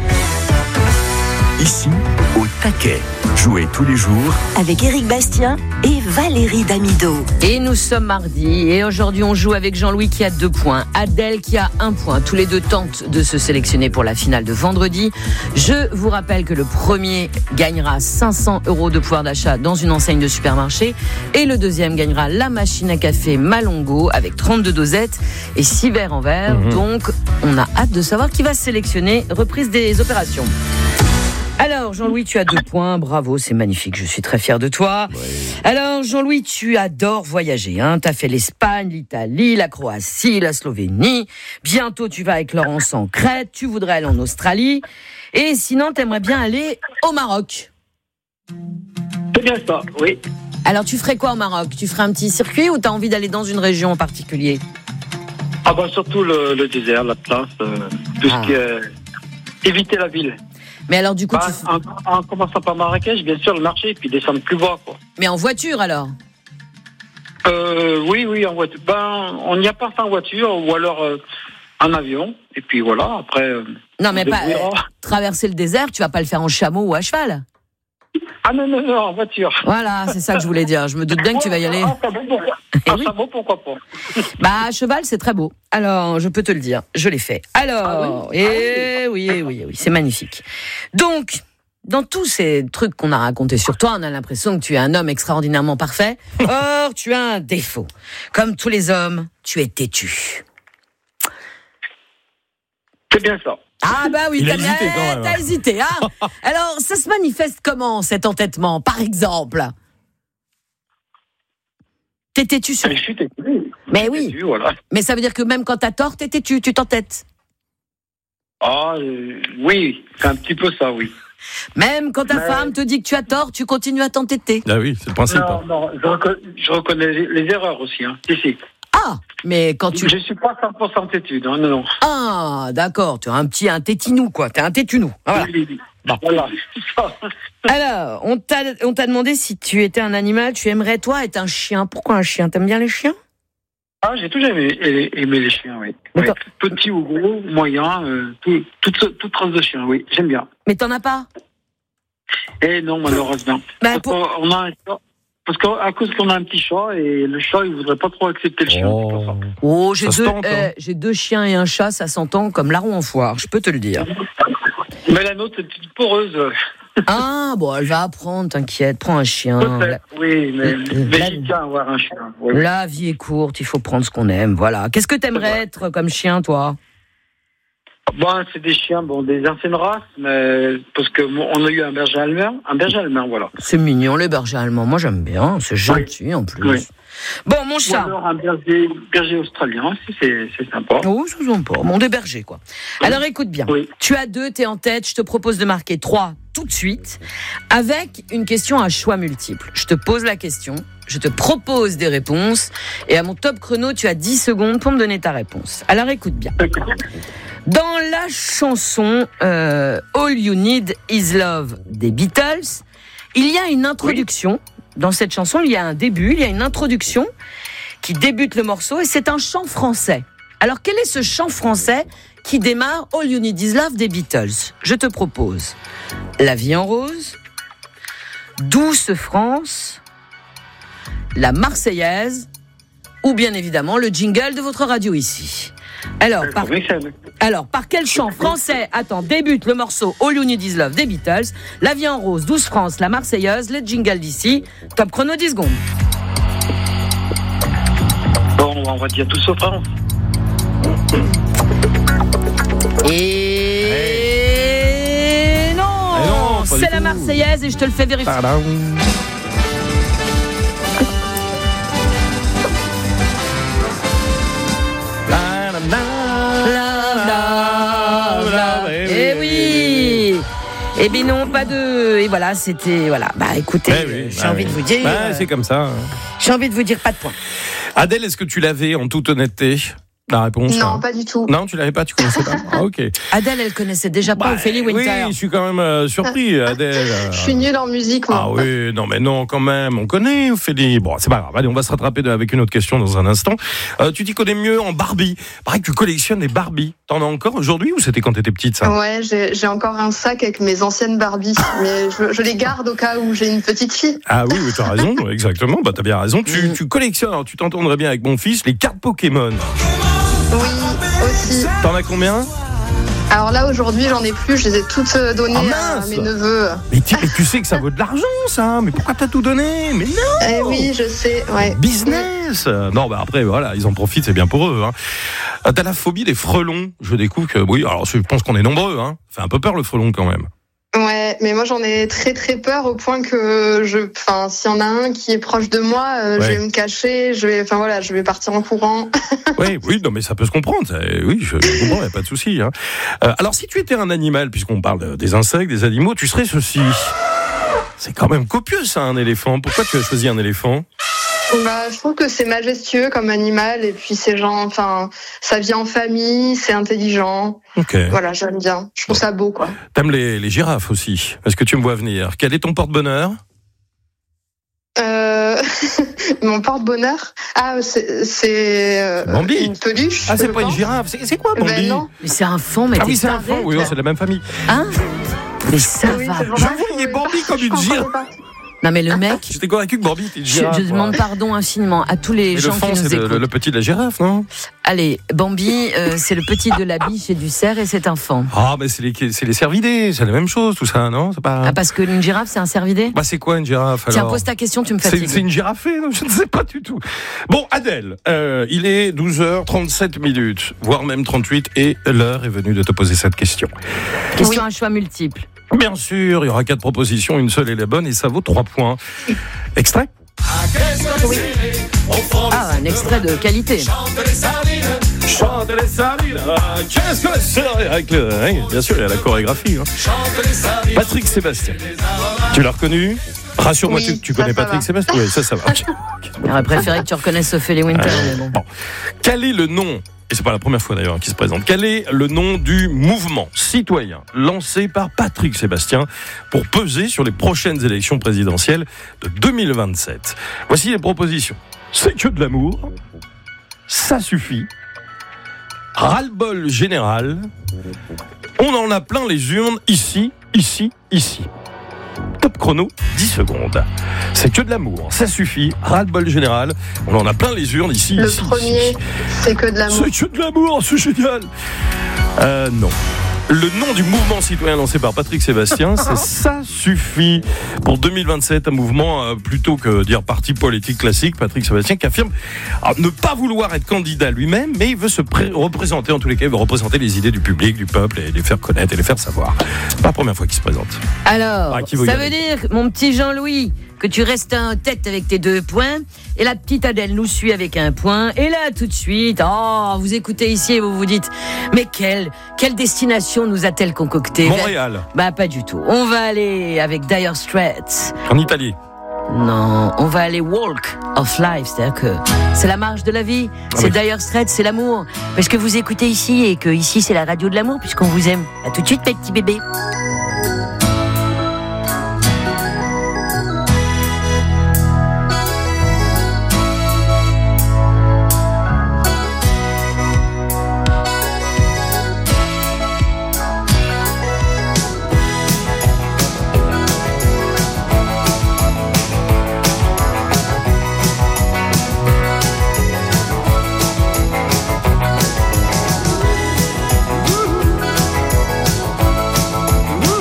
Ici, au taquet, jouez tous les jours
Avec Éric Bastien et Valérie Damido.
Et nous sommes mardi et aujourd'hui on joue avec Jean-Louis qui a deux points, Adèle qui a un point. Tous les deux tentent de se sélectionner pour la finale de vendredi. Je vous rappelle que le premier gagnera cinq cents euros de pouvoir d'achat dans une enseigne de supermarché et le deuxième gagnera la machine à café Malongo avec trente-deux dosettes et six verres en verre.
Mmh.
Donc on a hâte de savoir qui va se sélectionner. Reprise des opérations. Alors, Jean-Louis, tu as deux points. Bravo, c'est magnifique. Je suis très fier de toi.
Ouais.
Alors, Jean-Louis, tu adores voyager. Hein. Tu as fait l'Espagne, l'Italie, la Croatie, la Slovénie. Bientôt, tu vas avec Laurence en Crète. Tu voudrais aller en Australie. Et sinon, tu aimerais bien aller au Maroc.
C'est bien ça, oui.
Alors, tu ferais quoi au Maroc? Tu ferais un petit circuit ou tu as envie d'aller dans une région en particulier?
Ah bah surtout le, le désert, la place, euh, tout
Ah.
ce qui est... Éviter la ville.
Mais alors, du coup,
Bah,
tu... f-
en, en commençant par Marrakech, bien sûr, le marché, puis descendre plus bas, quoi.
Mais en voiture, alors?
Euh, oui, oui, en voiture. Ben, on y a pas en voiture, ou alors euh, en avion, et puis voilà, après... euh,
Non, mais
on
pas...
débrouillera.
euh, traverser le désert, tu vas pas le faire en chameau ou à cheval?
Ah non, non, non, en voiture.
Voilà, c'est ça que je voulais dire. Je me doute bien que tu vas y aller.
Ah, ça vaut, pourquoi,
Eh
ah,
oui.
ça vaut, pourquoi pas.
Bah, à cheval, c'est très beau. Alors, je peux te le dire, je l'ai fait. Alors,
Ah oui
et oui, eh oui, eh oui, c'est magnifique. Donc, dans tous ces trucs qu'on a racontés sur toi, on a l'impression que tu es un homme extraordinairement parfait. Or, tu as un défaut. Comme tous les hommes, tu es têtu.
C'est bien ça.
Ah bah oui,
Il a
t'as,
hésité quand même.
t'as hésité, hein. Alors, ça se manifeste comment, cet entêtement, par exemple? T'es têtu sur...
Je suis têtu.
Mais oui,
Têtu, voilà.
mais ça veut dire que même quand t'as tort, t'es têtu, tu t'entêtes.
Ah, euh, oui, c'est un petit peu ça, oui.
Même quand ta
Mais-
femme te dit que tu as tort, tu continues à t'entêter.
Ah oui, c'est le principe.
Non, non, je, reco- je reconnais les, les erreurs aussi, hein. Si, si.
Ah, mais quand tu...
Je suis pas cent pour cent têtu, non, non, non.
Ah, d'accord, tu es un petit un tétinou, quoi. T'es un tétunou. Voilà.
Oui, oui.
Bon.
Voilà, c'est ça.
Alors, on t'a, on t'a demandé si tu étais un animal, tu aimerais, toi, être un chien. Pourquoi un chien? T'aimes bien les chiens?
Ah, j'ai toujours aimé, aimé- aimé les chiens, oui. Oui.
D'accord.
Petit ou gros, moyen, euh, tout, toute, toute race de chien, oui, j'aime bien.
Mais t'en as pas?
Et non, malheureusement.
Bah,
Parce
pour-
qu'on a un chat. Parce qu'à cause qu'on a un petit chat, et le chat, il voudrait pas trop accepter le chien. c'est pour ça.
Oh, j'ai
Ça se
deux,
tente, hein.
eh, j'ai deux chiens et un chat, ça s'entend comme larron en foire, je peux te le dire.
Mais la nôtre, c'est une petite poreuse.
Ah, bon, elle va apprendre, t'inquiète, prends un chien. La,
Peut-être, oui, mais,
Euh,
mais
la-
j'y tiens à avoir un chien. Oui.
la vie est courte, il faut prendre ce qu'on aime, voilà. Qu'est-ce que t'aimerais être comme chien, toi?
Bon, c'est des chiens, bon, des anciennes races, mais parce que bon, on a eu un berger allemand, un berger allemand, voilà.
C'est mignon, les bergers allemands. Moi, j'aime bien. C'est gentil, en plus.
Oui.
Bon, mon
Ou
chat.
alors un berger, berger australien aussi, c'est, c'est sympa.
Oh, je vous en pas. Mon des bergers, quoi. Alors, écoute bien.
Oui.
Tu as deux, t'es en tête. Je te propose de marquer trois tout de suite avec une question à choix multiple. Je te pose la question, je te propose des réponses et à mon top chrono, tu as dix secondes pour me donner ta réponse. Alors, écoute bien. Dans la chanson euh, All You Need Is Love des Beatles, il y a une introduction. Dans cette chanson, il y a un début, il y a une introduction qui débute le morceau et c'est un chant français. Alors, quel est ce chant français qui démarre All You Need Is Love des Beatles? Je te propose La Vie en Rose, Douce France, La Marseillaise ou bien évidemment le jingle de votre radio ici. Alors, par,
Oui, c'est-
alors, par quel chant français, attends, débute le morceau All You Need Is Love des Beatles, La Vie en Rose, Douce France, La Marseillaise, les jingles d'ici, top chrono dix secondes.
Bon, on va dire tout sauf France.
Et non,
Eh non, pas du
c'est la
tout.
Marseillaise et je te le fais vérifier.
Tadam.
Love, love, love. Eh oui. Eh bien non, pas de... Et voilà, c'était... Voilà, bah écoutez,
Eh oui,
euh, j'ai
bah
envie
oui.
de vous dire...
Bah,
euh,
c'est comme ça.
J'ai envie de vous dire pas de point.
Adèle, est-ce que tu l'avais en toute honnêteté, la réponse?
Non,
hein
pas du tout.
Non, tu l'avais pas, tu connaissais pas. Ah, ok.
Adèle, elle connaissait déjà pas
Bah,
Ophélie Winter.
Oui, je suis quand même euh, surpris, Adèle. euh.
Je suis nulle en musique, moi.
Ah oui, non mais non, quand même, on connaît Ophélie. Bon, c'est pas grave, allez, on va se rattraper de- avec une autre question dans un instant. Euh, tu t'y connais mieux en Barbie. Pareil que tu collectionnes les Barbies. T'en as encore aujourd'hui ou c'était quand t'étais petite, ça?
Ouais, j'ai j'ai encore un sac avec mes anciennes Barbies, mais je, je les garde au cas où j'ai une petite fille.
Ah oui, oui, tu as raison, exactement, bah t'as bien raison. Tu, tu collectionnes, alors tu t'entendrais bien avec mon fils, les cartes Pokémon.
Oui, aussi.
T'en as combien?
Alors là, aujourd'hui, j'en ai plus, je les ai toutes euh, données
Ah,
à
mince.
mes neveux.
Mais tu, mais tu sais que ça vaut de l'argent, ça. Mais pourquoi t'as tout donné? Mais non.
Eh oui, je sais, ouais.
Business. Non, bah après, voilà, ils en profitent, c'est bien pour eux. Hein. Euh, T'as la phobie des frelons. Je découvre que, oui, alors je pense qu'on est nombreux. Hein. Ça fait un peu peur, le frelon, quand même.
Ouais, mais moi j'en ai très très peur au point que je, enfin, s'il y en a un qui est proche de moi, euh,
Ouais.
je vais me cacher, je vais, enfin voilà, je vais partir en courant.
Oui, oui, non, mais ça peut se comprendre. ça, Oui, je, je comprends, il n'y a pas de souci. Hein. Euh, alors, si tu étais un animal, puisqu'on parle des insectes, des animaux, tu serais ceci. C'est quand même copieux, ça, un éléphant. Pourquoi tu as choisi un éléphant?
Bah, je trouve que c'est majestueux comme animal et puis c'est genre, enfin, ça vit en famille, c'est intelligent.
Ok.
Voilà, j'aime bien. Je trouve ça beau, quoi.
T'aimes les, les girafes aussi. Est-ce que tu me vois venir? Quel est ton porte-bonheur?
Euh... Mon porte-bonheur. Ah, c'est, c'est euh,
Bambi.
une peluche.
Ah, c'est
je
pas une
pense.
girafe. C'est, c'est quoi, Bambi?
Ben non.
Mais c'est un fond, mais
Ah
t'es
oui, c'est un
tardé,
fond. Oui,
toi.
c'est de la même famille.
Hein? Mais ça
Oui,
va
c'est pour
Je
ça que
voyais
je
Bambi
comprenais
comme
pas.
une
Je comprenais
girafe.
pas.
Non mais le mec,
J'étais convaincu que Bambi était une
je,
girafe.
je
moi.
demande pardon infiniment à tous les
Mais le
gens qui
fond,
nous
c'est le,
écoutent.
le- le petit de la girafe, non?
Allez, Bambi, euh, c'est le petit de la biche et du cerf et c'est un fan.
Ah, mais c'est les, c'est les cervidés. C'est la même chose, tout ça, non? C'est pas.
Ah, parce que une girafe, c'est un cervidé?
Bah, c'est quoi une girafe alors?
Tiens, pose ta question, tu me
C'est,
fatigues.
c'est une girafée, non, je ne sais pas du tout. Bon, Adèle, euh, il est douze heures trente-sept minutes, voire même trente-huit, et l'heure est venue de te poser cette question.
Question à choix multiple.
Bien sûr, il y aura quatre propositions, une seule est la bonne, et ça vaut trois points. Extrait?
Ah, un extrait de qualité.
Chante les sardines, ah, qu'est-ce que c'est avec le, hein, bien sûr, il y a la chorégraphie. Hein. Patrick Sébastien, tu l'as reconnu? Rassure-moi,
Oui,
tu, tu
ça,
connais
ça
Patrick
va.
Sébastien? Oui, ça, ça va. ok.
J'aurais préféré que tu reconnaisses Ophélie Winter, mais bon.
Bon. Quel est le nom, et c'est pas la première fois d'ailleurs qu'il se présente, quel est le nom du mouvement citoyen lancé par Patrick Sébastien pour peser sur les prochaines élections présidentielles de deux mille vingt-sept? Voici les propositions. C'est que de l'amour, ça suffit, ras-le-bol général, on en a plein les urnes, ici, ici, ici. Top chrono, dix secondes. C'est que de l'amour, ça suffit, ras-le-bol général, on en a plein les urnes, ici,
Le
ici,
premier,
ici.
c'est que de l'amour.
C'est que de l'amour, c'est génial. Euh, non. Le nom du mouvement citoyen lancé par Patrick Sébastien, c'est Ça suffit. Pour deux mille vingt-sept, un mouvement, euh, plutôt que dire parti politique classique, Patrick Sébastien qui affirme alors, ne pas vouloir être candidat lui-même, mais il veut se pré- représenter, en tous les cas, il veut représenter les idées du public, du peuple, et les faire connaître et les faire savoir. C'est pas la première fois qu'il se présente.
Alors,
Ah, qui veut y
ça
aller
veut dire, mon petit Jean-Louis, que tu restes en tête avec tes deux points, et la petite Adèle nous suit avec un point, et là, tout de suite, oh, vous écoutez ici et vous vous dites, mais quelle, quelle destination nous a-t-elle concocté?
Montréal,
Bah, pas du tout. On va aller avec Dire Straits.
en Italie.
Non, on va aller Walk of Life, c'est-à-dire que c'est la marche de la vie, c'est
oui.
Dire Straits, c'est l'amour. Parce que vous écoutez ici et que ici c'est la radio de l'amour puisqu'on vous aime. À tout de suite, mes petits bébés.
Ooh.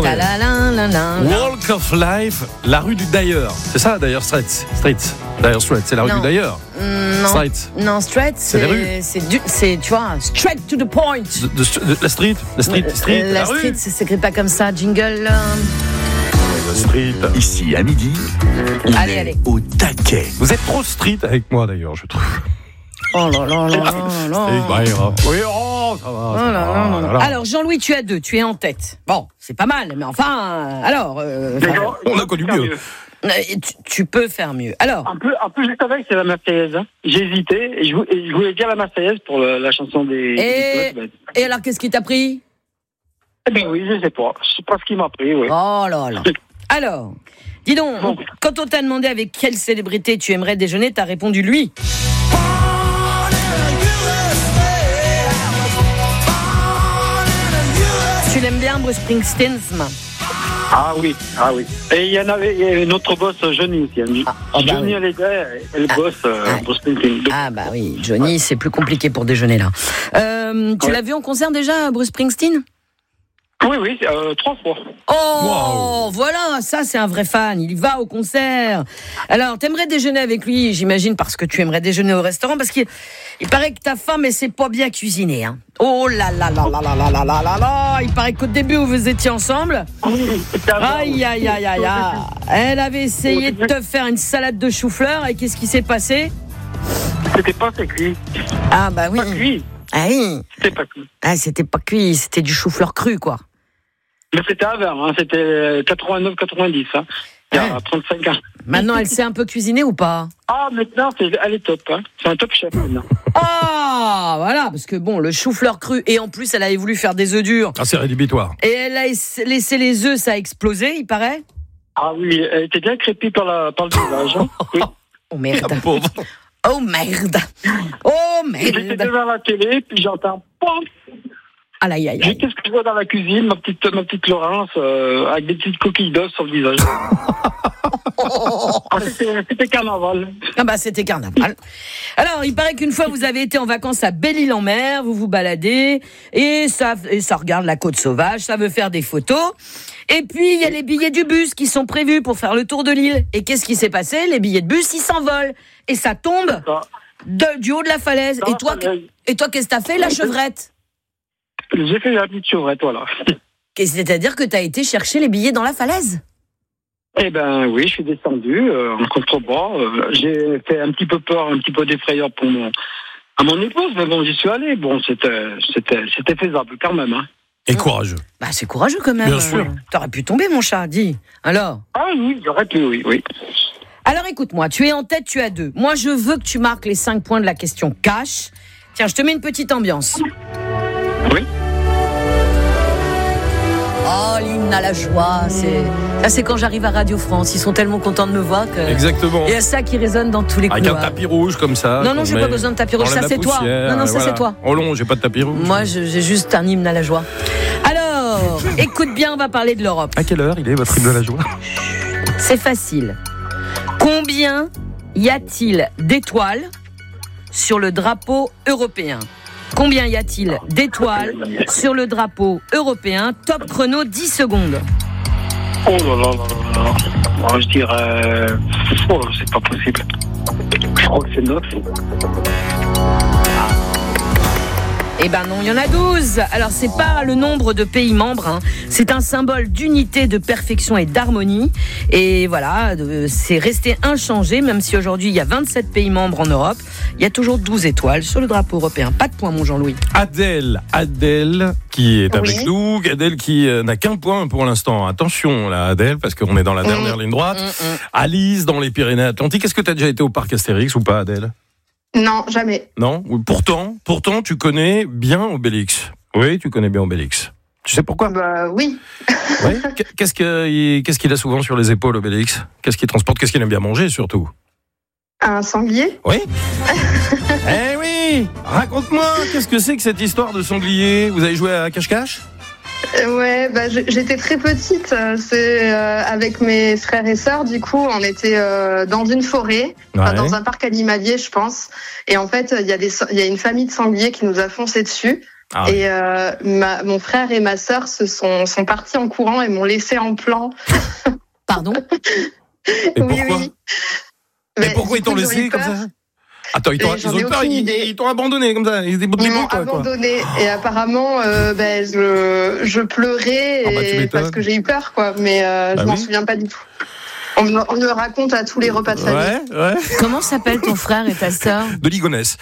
ouais.
Ta-la-la-la-la.
Walk of Life, la rue du Dyer. C'est ça, Dyer Street. Street. Dyer Street, c'est la rue
Non.
du Dyer.
Mm, non.
Street.
Non, straight,
C'est les rues.
c'est, c'est, du, c'est, tu vois, straight to the point.
De- de- de- la street, la street,
Euh,
street,
la,
la, rue.
street, ça s'écrit pas comme ça. Jingle. euh,
La street.
Ici, à midi, on
Allez,
est
allez.
au taquet.
Vous êtes trop street avec moi d'ailleurs, je trouve.
Oh là là là là là.
Et bah, ira. Oui, oh, ça va.
Oh
ça
là là
va,
là là.
là, là.
Alors, Jean-Louis, tu as deux, tu es en tête. Bon, c'est pas mal, mais enfin, euh, alors, euh, enfin,
D'accord.
On a connu mieux.
euh, tu, tu peux faire mieux. Alors,
Un peu, un peu juste avec, c'est la Marseillaise. Hein. J'ai hésité et je, vou- et je voulais dire la Marseillaise pour le- la chanson des.
Et-
des
et alors, qu'est-ce qui t'a pris?
Eh ben oui, je sais pas. Je sais pas ce qui m'a pris, oui.
Oh là là. Alors, dis donc,
Bon.
quand on t'a demandé avec quelle célébrité tu aimerais déjeuner, t'as répondu lui. Tu l'aimes bien, Bruce Springsteen?
Ah oui, ah oui. Et il y en avait, il y avait notre boss Johnny aussi. Hein.
Ah, ah bah
Johnny
oui.
Hallyday et le boss euh,
ah.
Bruce Springsteen. Donc,
Ah bah oui, Johnny, c'est plus compliqué pour déjeuner là. Euh, tu
Ouais.
l'as vu en concert déjà, Bruce Springsteen?
Oui, oui, euh, trois fois.
Oh, voilà, ça c'est un vrai fan, il y va au concert. Alors, t'aimerais déjeuner avec lui, j'imagine, parce que tu aimerais déjeuner au restaurant, parce qu'il il paraît que ta femme, elle sait pas bien cuisiner. Hein. Oh là là là là là là là là là là, il paraît qu'au début où vous étiez ensemble, aïe aïe aïe aïe aïe, elle avait essayé de te faire une salade de chou-fleur, et qu'est-ce qui s'est passé?
C'était pas c'est cuit.
Ah bah oui.
Pas cuit.
Ah oui.
C'était pas cuit.
Ah, c'était pas cuit, c'était du chou-fleur cru, quoi.
Mais c'était avant, hein. C'était quatre-vingt-neuf quatre-vingt-dix. Hein. Il y a
Ouais.
trente-cinq ans.
Maintenant, elle sait un peu cuisiner ou pas?
Ah, maintenant, c'est, elle est top. Hein. C'est un top chef maintenant.
Ah, voilà, parce que bon, le chou-fleur cru, et en plus, elle avait voulu faire des œufs durs.
Ah, c'est rédhibitoire.
Et elle a laissé les œufs, ça a explosé, il paraît.
Ah oui, elle était bien crépie par, la, par le visage. Hein. Oui.
Oh merde.
La pauvre.
Oh merde. Oh
J'étais
merde.
devant la télé, puis j'entends POM.
Aïe, aïe, aïe.
J'ai- Qu'est-ce que je vois dans la cuisine, ma petite, ma petite Laurence, euh, avec des petites coquilles d'os sur le visage. Ah, c'était, c'était carnaval.
Ah bah c'était carnaval. Alors, il paraît qu'une fois vous avez été en vacances à Belle-Île-en-Mer, vous vous baladez et ça et ça regarde la côte sauvage, ça veut faire des photos. Et puis il y a les billets du bus qui sont prévus pour faire le tour de l'île. Et qu'est-ce qui s'est passé? Les billets de bus, ils s'envolent et ça tombe
Ça,
de- du haut de la falaise.
ça,
Et toi,
ça,
et toi qu'est-ce que t'as fait, la chevrette?
J'ai fait la petite chevrette, voilà.
Qu'est-ce- C'est-à-dire que t'as été chercher les billets dans la falaise?
Eh ben oui, je suis descendu euh, en contrebas. Euh, j'ai fait un petit peu peur, un petit peu d'effrayeur pour mon à mon épouse, mais bon, j'y suis allé. Bon, c'était c'était c'était faisable quand même. Hein.
Et courageux.
Bah c'est courageux quand même.
Bien sûr.
Euh, T'aurais pu tomber, mon chat, dis. Alors
Ah oui, j'aurais pu, oui, oui.
Alors écoute-moi, tu es en tête, tu as deux. Moi, je veux que tu marques les cinq points de la question cash. Tiens, je te mets une petite ambiance.
Oui.
Oh, l'hymne à la joie, c'est ça, c'est quand j'arrive à Radio France. Ils sont tellement contents de me voir que
Exactement.
il y a ça qui résonne dans tous les
Avec un
couloirs.
tapis rouge comme ça.
Non, non,
qu'on
j'ai
met-
pas besoin de tapis rouge.
on
Ça,
enlève la
c'est toi.
poussière,
Non, non,
et
ça,
voilà.
c'est toi.
Oh non, j'ai pas de tapis rouge.
Moi, je- j'ai juste un hymne à la joie. Alors, écoute bien, on va parler de l'Europe.
À quelle heure il est votre hymne de la joie?
C'est facile. Combien y a-t-il d'étoiles sur le drapeau européen? Combien y a-t-il d'étoiles sur le drapeau européen? Top chrono, dix secondes.
Oh là là là là là. Moi, je dirais. Oh, c'est pas possible. Je crois que c'est neuf.
Eh ben non, il y en a douze. Alors c'est pas le nombre de pays membres, hein. C'est un symbole d'unité, de perfection et d'harmonie. Et voilà, euh, c'est resté inchangé, même si aujourd'hui il y a vingt-sept pays membres en Europe. Il y a toujours douze étoiles sur le drapeau européen. Pas de point, mon Jean-Louis.
Adèle, Adèle qui est avec
Oui.
nous, Adèle qui euh, n'a qu'un point pour l'instant. Attention là, Adèle, parce qu'on est dans la dernière ligne droite.
Mm, mm.
Alice dans les Pyrénées-Atlantiques. Est-ce que tu as déjà été au parc Astérix ou pas, Adèle?
Non, jamais.
Non? Oui, Pourtant, pourtant, tu connais bien Obélix. Oui, tu connais bien Obélix. Tu sais pourquoi?
Bah oui.
Oui. Qu'est-ce que- qu'est-ce qu'il a souvent sur les épaules, Obélix? Qu'est-ce qu'il transporte? Qu'est-ce qu'il aime bien manger, surtout?
Un sanglier.
Oui. Eh oui. Raconte-moi, qu'est-ce que c'est que cette histoire de sanglier? Vous avez joué à cache-cache?
Euh, Ouais, bah, j'ai- j'étais très petite. euh, C'est euh, avec mes frères et sœurs. Du coup, on était euh, dans une forêt, enfin,
Ouais.
dans un parc animalier, je pense. Et en fait, il y a des, il y a une famille de sangliers qui nous a foncé dessus.
Ah oui.
Et euh, ma, mon frère et ma sœur se sont, sont partis en courant et m'ont laissé en plan.
Pardon ?
Et
oui,
pourquoi
oui.
Mais
Mais
pourquoi
du
ils t'ont
coup,
laissé
eu
comme
peur.
ça ? Attends, ils, t'ont,
Et j'en
ils ont
ai
eu peur,
aucune
ils,
idée.
ils t'ont abandonné comme ça. Ils étaient
Ils m'ont
quoi, quoi.
abandonné et apparemment euh, ben, je, je pleurais
Ah bah, tu
et
m'étonnes.
parce que j'ai eu peur quoi, mais euh,
Bah
je m'en
oui.
souviens pas du tout. On me, on me raconte à tous les repas de famille.
Ouais, ouais.
Comment s'appelle ton frère et ta sœur ?
De Ligonnès.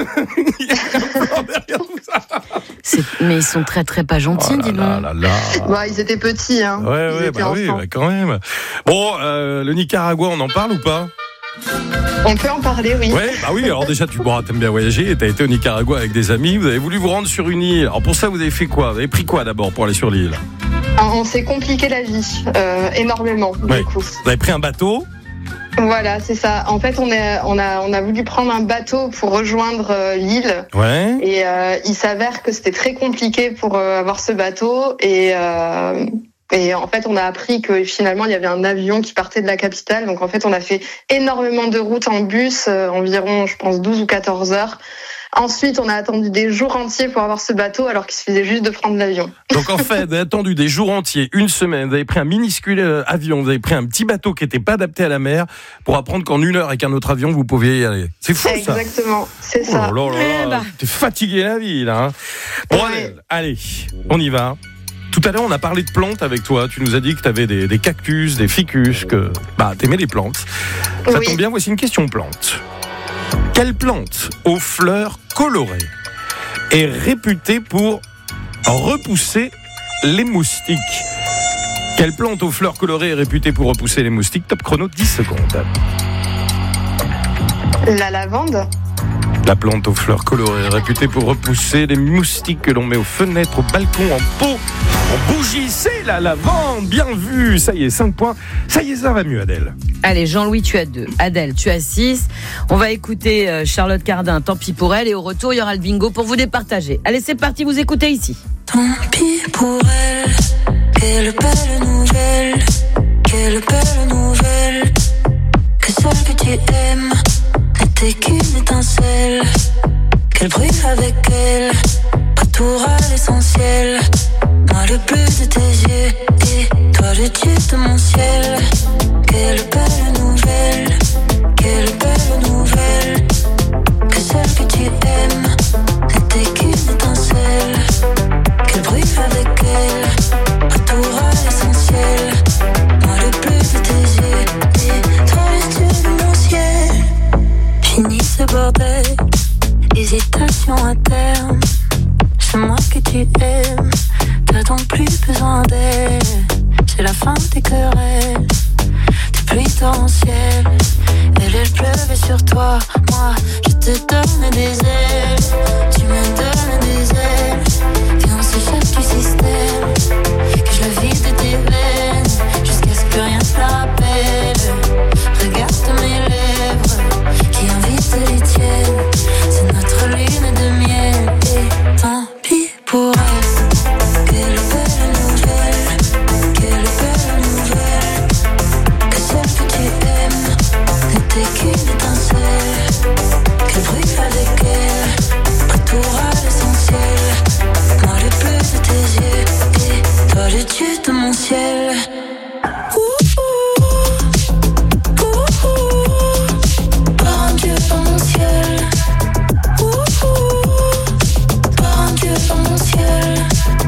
C'est- Mais ils sont très très pas gentils,
Oh là
dis donc.
là là là.
Bah, ils étaient petits, hein.
Ouais,
Ils
ouais,
étaient
bah oui,
enfants.
bah quand même. Bon, euh, le Nicaragua, on en parle ou pas ?
On peut en parler, oui.
Ouais, bah oui, alors déjà, tu bon, t'aimes bien voyager, t'as été au Nicaragua avec des amis, vous avez voulu vous rendre sur une île. Alors pour ça, vous avez fait quoi ? Vous avez pris quoi d'abord pour aller sur l'île ?
On s'est compliqué la vie euh, énormément,
Ouais.
du coup.
Vous avez pris un bateau ?
Voilà, c'est ça. En fait, on, est, on, a, on a voulu prendre un bateau pour rejoindre euh, l'île.
Ouais.
Et euh, il s'avère que c'était très compliqué pour euh, avoir ce bateau. Et, euh, et en fait, on a appris que finalement, il y avait un avion qui partait de la capitale. Donc en fait, on a fait énormément de routes en bus, euh, environ, je pense, douze ou quatorze heures. Ensuite, on a attendu des jours entiers pour avoir ce bateau, alors qu'il suffisait juste de prendre l'avion.
Donc en fait, vous avez attendu des jours entiers, une semaine, vous avez pris un minuscule euh, avion, vous avez pris un petit bateau qui n'était pas adapté à la mer pour apprendre qu'en une heure avec un autre avion, vous pouviez y aller. C'est fou ça.
Exactement, c'est
Oh
ça.
là là là
Eh
là.
bah.
T'es fatigué la vie là. hein. Bon,
Ouais.
allez, allez, on y va. Tout à l'heure, on a parlé de plantes avec toi. Tu nous as dit que tu avais des, des cactus, des ficus, que bah, t'aimais les plantes. Ça
Oui.
tombe bien, voici une question plante. Quelle plante aux fleurs colorées est réputée pour repousser les moustiques ? Quelle plante aux fleurs colorées est réputée pour repousser les moustiques ? Top chrono, dix secondes.
La lavande.
La plante aux fleurs colorées est réputée pour repousser les moustiques que l'on met aux fenêtres, aux balcons, en pot, en bougie. C'est la lavande, bien vu. Ça y est, cinq points. Ça y est, ça va mieux, Adèle.
Allez, Jean-Louis, tu as deux. Adèle, tu as six. On va écouter euh, Charlotte Cardin, tant pis pour elle. Et au retour, il y aura le bingo pour vous départager. Allez, c'est parti, vous écoutez ici.
Tant pis pour elle, quelle belle nouvelle, quelle belle nouvelle, que celle que tu aimes n'était qu'une étincelle, qu'elle brille avec elle, retour à l'essentiel, moi le bleu de tes yeux, et toi le dieu de mon ciel, quelle belle nouvelle, quelle belle nouvelle, que celle que tu aimes n'était qu'une étincelle, qu'elle brille avec elle, retour à l'essentiel, moi le bleu de tes yeux, et toi le dieu de mon ciel. Fini ce bordel, hésitation à terme, c'est moi que tu aimes, t'as donc plus besoin d'elle, c'est la fin des querelles, des pluies torrentielles, elle elle pleuvait sur toi, moi je te donne des ailes, tu me donnes des ailes, viens on s'échappe du système, que je le vide de tes veines, jusqu'à ce que rien ne te rappelle, regarde mes lèvres, qui invitent les tiennes, c'est notre lune de miel, et tant pis pour elle, quelle belle nouvelle, quelle belle nouvelle, que celle que tu aimes n'était qu'une étincelle, qu'elle brille avec elle, retour à l'essentiel, moi le bleu de tes yeux, et toi le dieu de mon ciel. Par un dieu dans mon ciel, par un dieu dans mon ciel,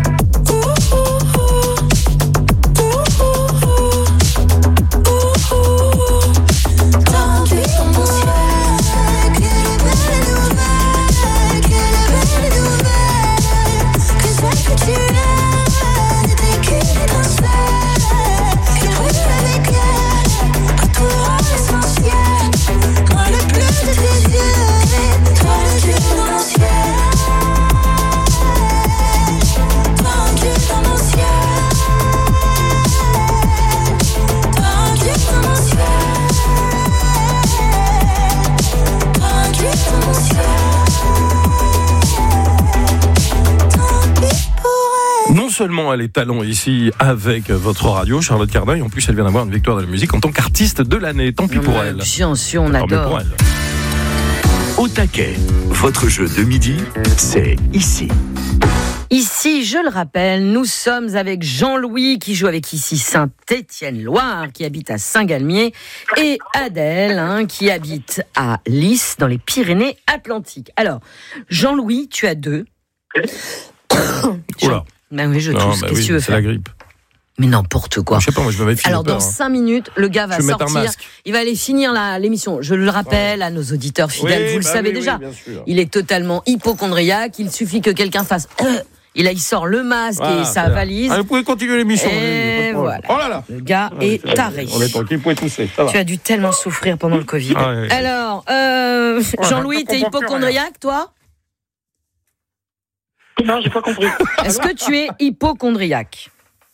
par un dieu dans mon ciel, quelle belle nouvelle, quelle belle nouvelle, que celle que tu aimes n'était qu'une étincelle, qu'elle brille avec elle, retour à l'essentiel, moi le bleu de tes yeux, toi le dieu dans mon ciel, toi un dieu dans mon ciel, toi un dieu dans mon ciel, toi un dieu dans mon ciel, tant pis pour elle.
Non seulement elle est talent ici avec votre radio, Charlotte Cardin, et en plus elle vient d'avoir une victoire de la musique en tant qu'artiste de l'année. Tant pis pour elle.
Bien sûr, on
Tant mieux
adore.
pour elle.
Au taquet, votre jeu de midi, c'est ici.
Ici, je le rappelle, nous sommes avec Jean-Louis qui joue avec ici Saint-Étienne-Loire, qui habite à Saint-Galmier, et Adèle hein, qui habite à Lys, dans les Pyrénées-Atlantiques. Alors, Jean-Louis, tu as deux.
Oula.
Ben oui, je
Non,
tousse.
bah
Qu'est-ce que
oui,
tu veux
c'est
faire?
la grippe.
Mais n'importe quoi.
Je sais pas, moi je me méfie.
Alors,
j'ai
dans
peur, hein.
cinq minutes, le gars va
Je vais mettre un
sortir.
masque.
Il va aller finir la, l'émission. Je le rappelle à nos auditeurs fidèles,
Oui,
vous le
bah
savez
oui,
déjà.
oui, bien sûr.
Il est totalement hypochondriaque. Il suffit que quelqu'un fasse. Euh, et là, il sort le masque
Voilà,
et sa
voilà.
valise.
Ah, vous pouvez continuer l'émission.
Et
Jean-Louis, pas de problème.
voilà.
Oh là là.
Le gars est taré.
On est tranquille, vous pouvez tousser. Ça va.
Tu as dû tellement souffrir pendant le Covid.
Ah, oui, oui.
Alors, euh, Jean-Louis,
je
t'es
comprends plus
hypochondriaque, toi?
Non, j'ai pas compris.
Est-ce que tu es hypochondriaque?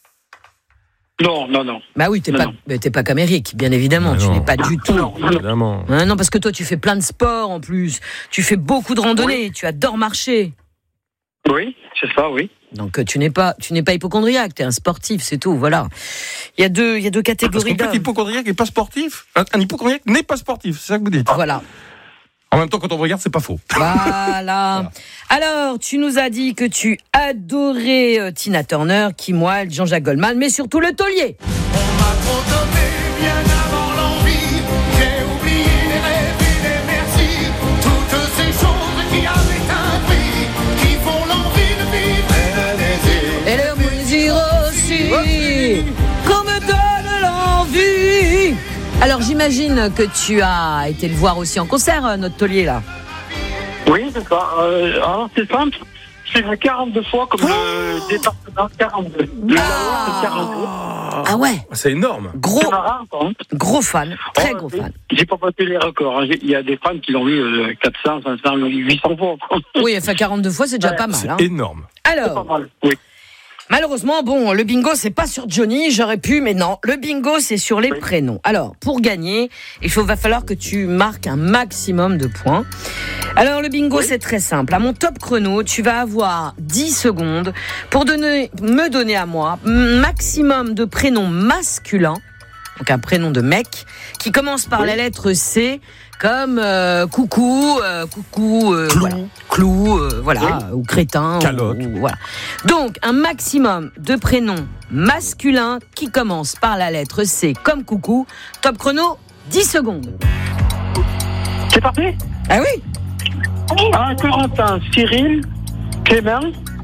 Non, non, non.
Bah oui, t'es
Non,
pas,
non.
mais t'es pas qu'Amérique, bien évidemment.
Mais
tu
non.
n'es pas du tout.
Évidemment.
Hein, non, parce que toi, tu fais plein de sports en plus. Tu fais beaucoup de randonnées. Tu adores marcher.
Oui, c'est ça, oui.
Donc, euh, tu n'es pas, tu n'es pas hypochondriaque. T'es un sportif, c'est tout. Voilà. Il y a deux, il y a deux
Parce
catégories
qu'en fait,
d'hommes.
hypochondriaque n'est pas sportif. Un, un hypochondriaque n'est pas sportif, c'est ça que vous dites.
Voilà.
En même temps, quand on regarde, c'est pas faux.
Voilà. Alors, tu nous as dit que tu adorais euh, Tina Turner, Kim Wilde, Jean-Jacques Goldman, mais surtout le taulier.
On m'a trop donné bien avant l'envie. J'ai oublié les rêves et les merci. Toutes ces choses qui avaient un prix, qui font l'envie de vivre et le désir.
Et le plaisir aussi, qu'on me donne l'envie. Alors, j'imagine que tu as été le voir aussi en concert, euh, notre taulier, là.
Oui, c'est ça. Euh, alors, c'est simple. C'est fait quarante-deux fois comme le département quarante-deux. Le Lavoir, c'est quarante-deux.
Ah ouais,
C'est énorme.
gros,
C'est marrant, quoi, hein.
gros fan, très
Oh,
gros
j'ai-
fan.
J'ai pas battu les records. hein. J'ai- Il y a des fans qui l'ont vu euh, quatre cents, cinq cents, huit cents fois. quoi.
Oui, enfin quarante-deux fois, c'est déjà
Ouais,
pas mal.
C'est
Hein.
énorme.
C'est pas
Alors,
mal. Oui.
malheureusement, bon, le bingo, c'est pas sur Johnny, j'aurais pu, mais non. Le bingo, c'est sur les
Oui.
prénoms. Alors, pour gagner, il faut, va falloir que tu marques un maximum de points. Alors, le bingo,
Oui.
c'est très simple. À mon top chrono, tu vas avoir dix secondes pour donner, me donner à moi maximum de prénoms masculins, donc un prénom de mec, qui commence par
Oui.
la lettre C, comme euh, coucou, euh, coucou, euh,
Clou.
voilà. Clou, euh, voilà, ou crétin,
Calotte.
ou- ou- voilà. Donc, un maximum de prénoms masculins qui commencent par la lettre C, comme coucou. Top chrono, dix secondes.
C'est parti.
Ah oui.
Ah, Corentin, Cyril, Clément.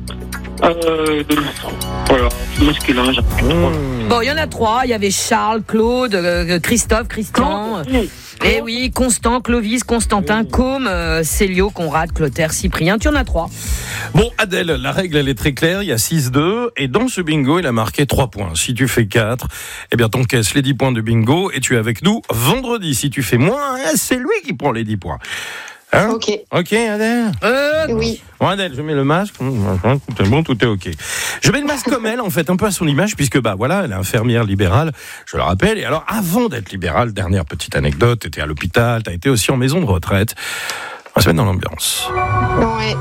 Euh, voilà, masculin. j'ai-
Mmh.
Bon, il y en a trois. Il y avait Charles, Claude, euh, Christophe, Christian. euh, Et oui, Constant, Clovis, Constantin, Côme, euh, Célio, Conrad, Clotaire, Cyprien. Tu en as trois.
Bon, Adèle, la règle, elle est très claire. Il y a six deux. Et dans ce bingo, il a marqué trois points. Si tu fais quatre, eh bien, t'encaisses les dix points de bingo et tu es avec nous vendredi. Si tu fais moins, eh, c'est lui qui prend les dix points. Hein?
Ok,
Ok, Adèle?
Euh,
oui.
Bon, Adèle, je mets le masque. Hum, Tout est bon, tout est ok. Je mets le masque comme elle, en fait, un peu à son image, puisque, bah, voilà, elle est infirmière libérale, je le rappelle. Et alors, avant d'être libérale, dernière petite anecdote, t'étais à l'hôpital, t'as été aussi en maison de retraite. On va se mettre dans l'ambiance.
Ouais.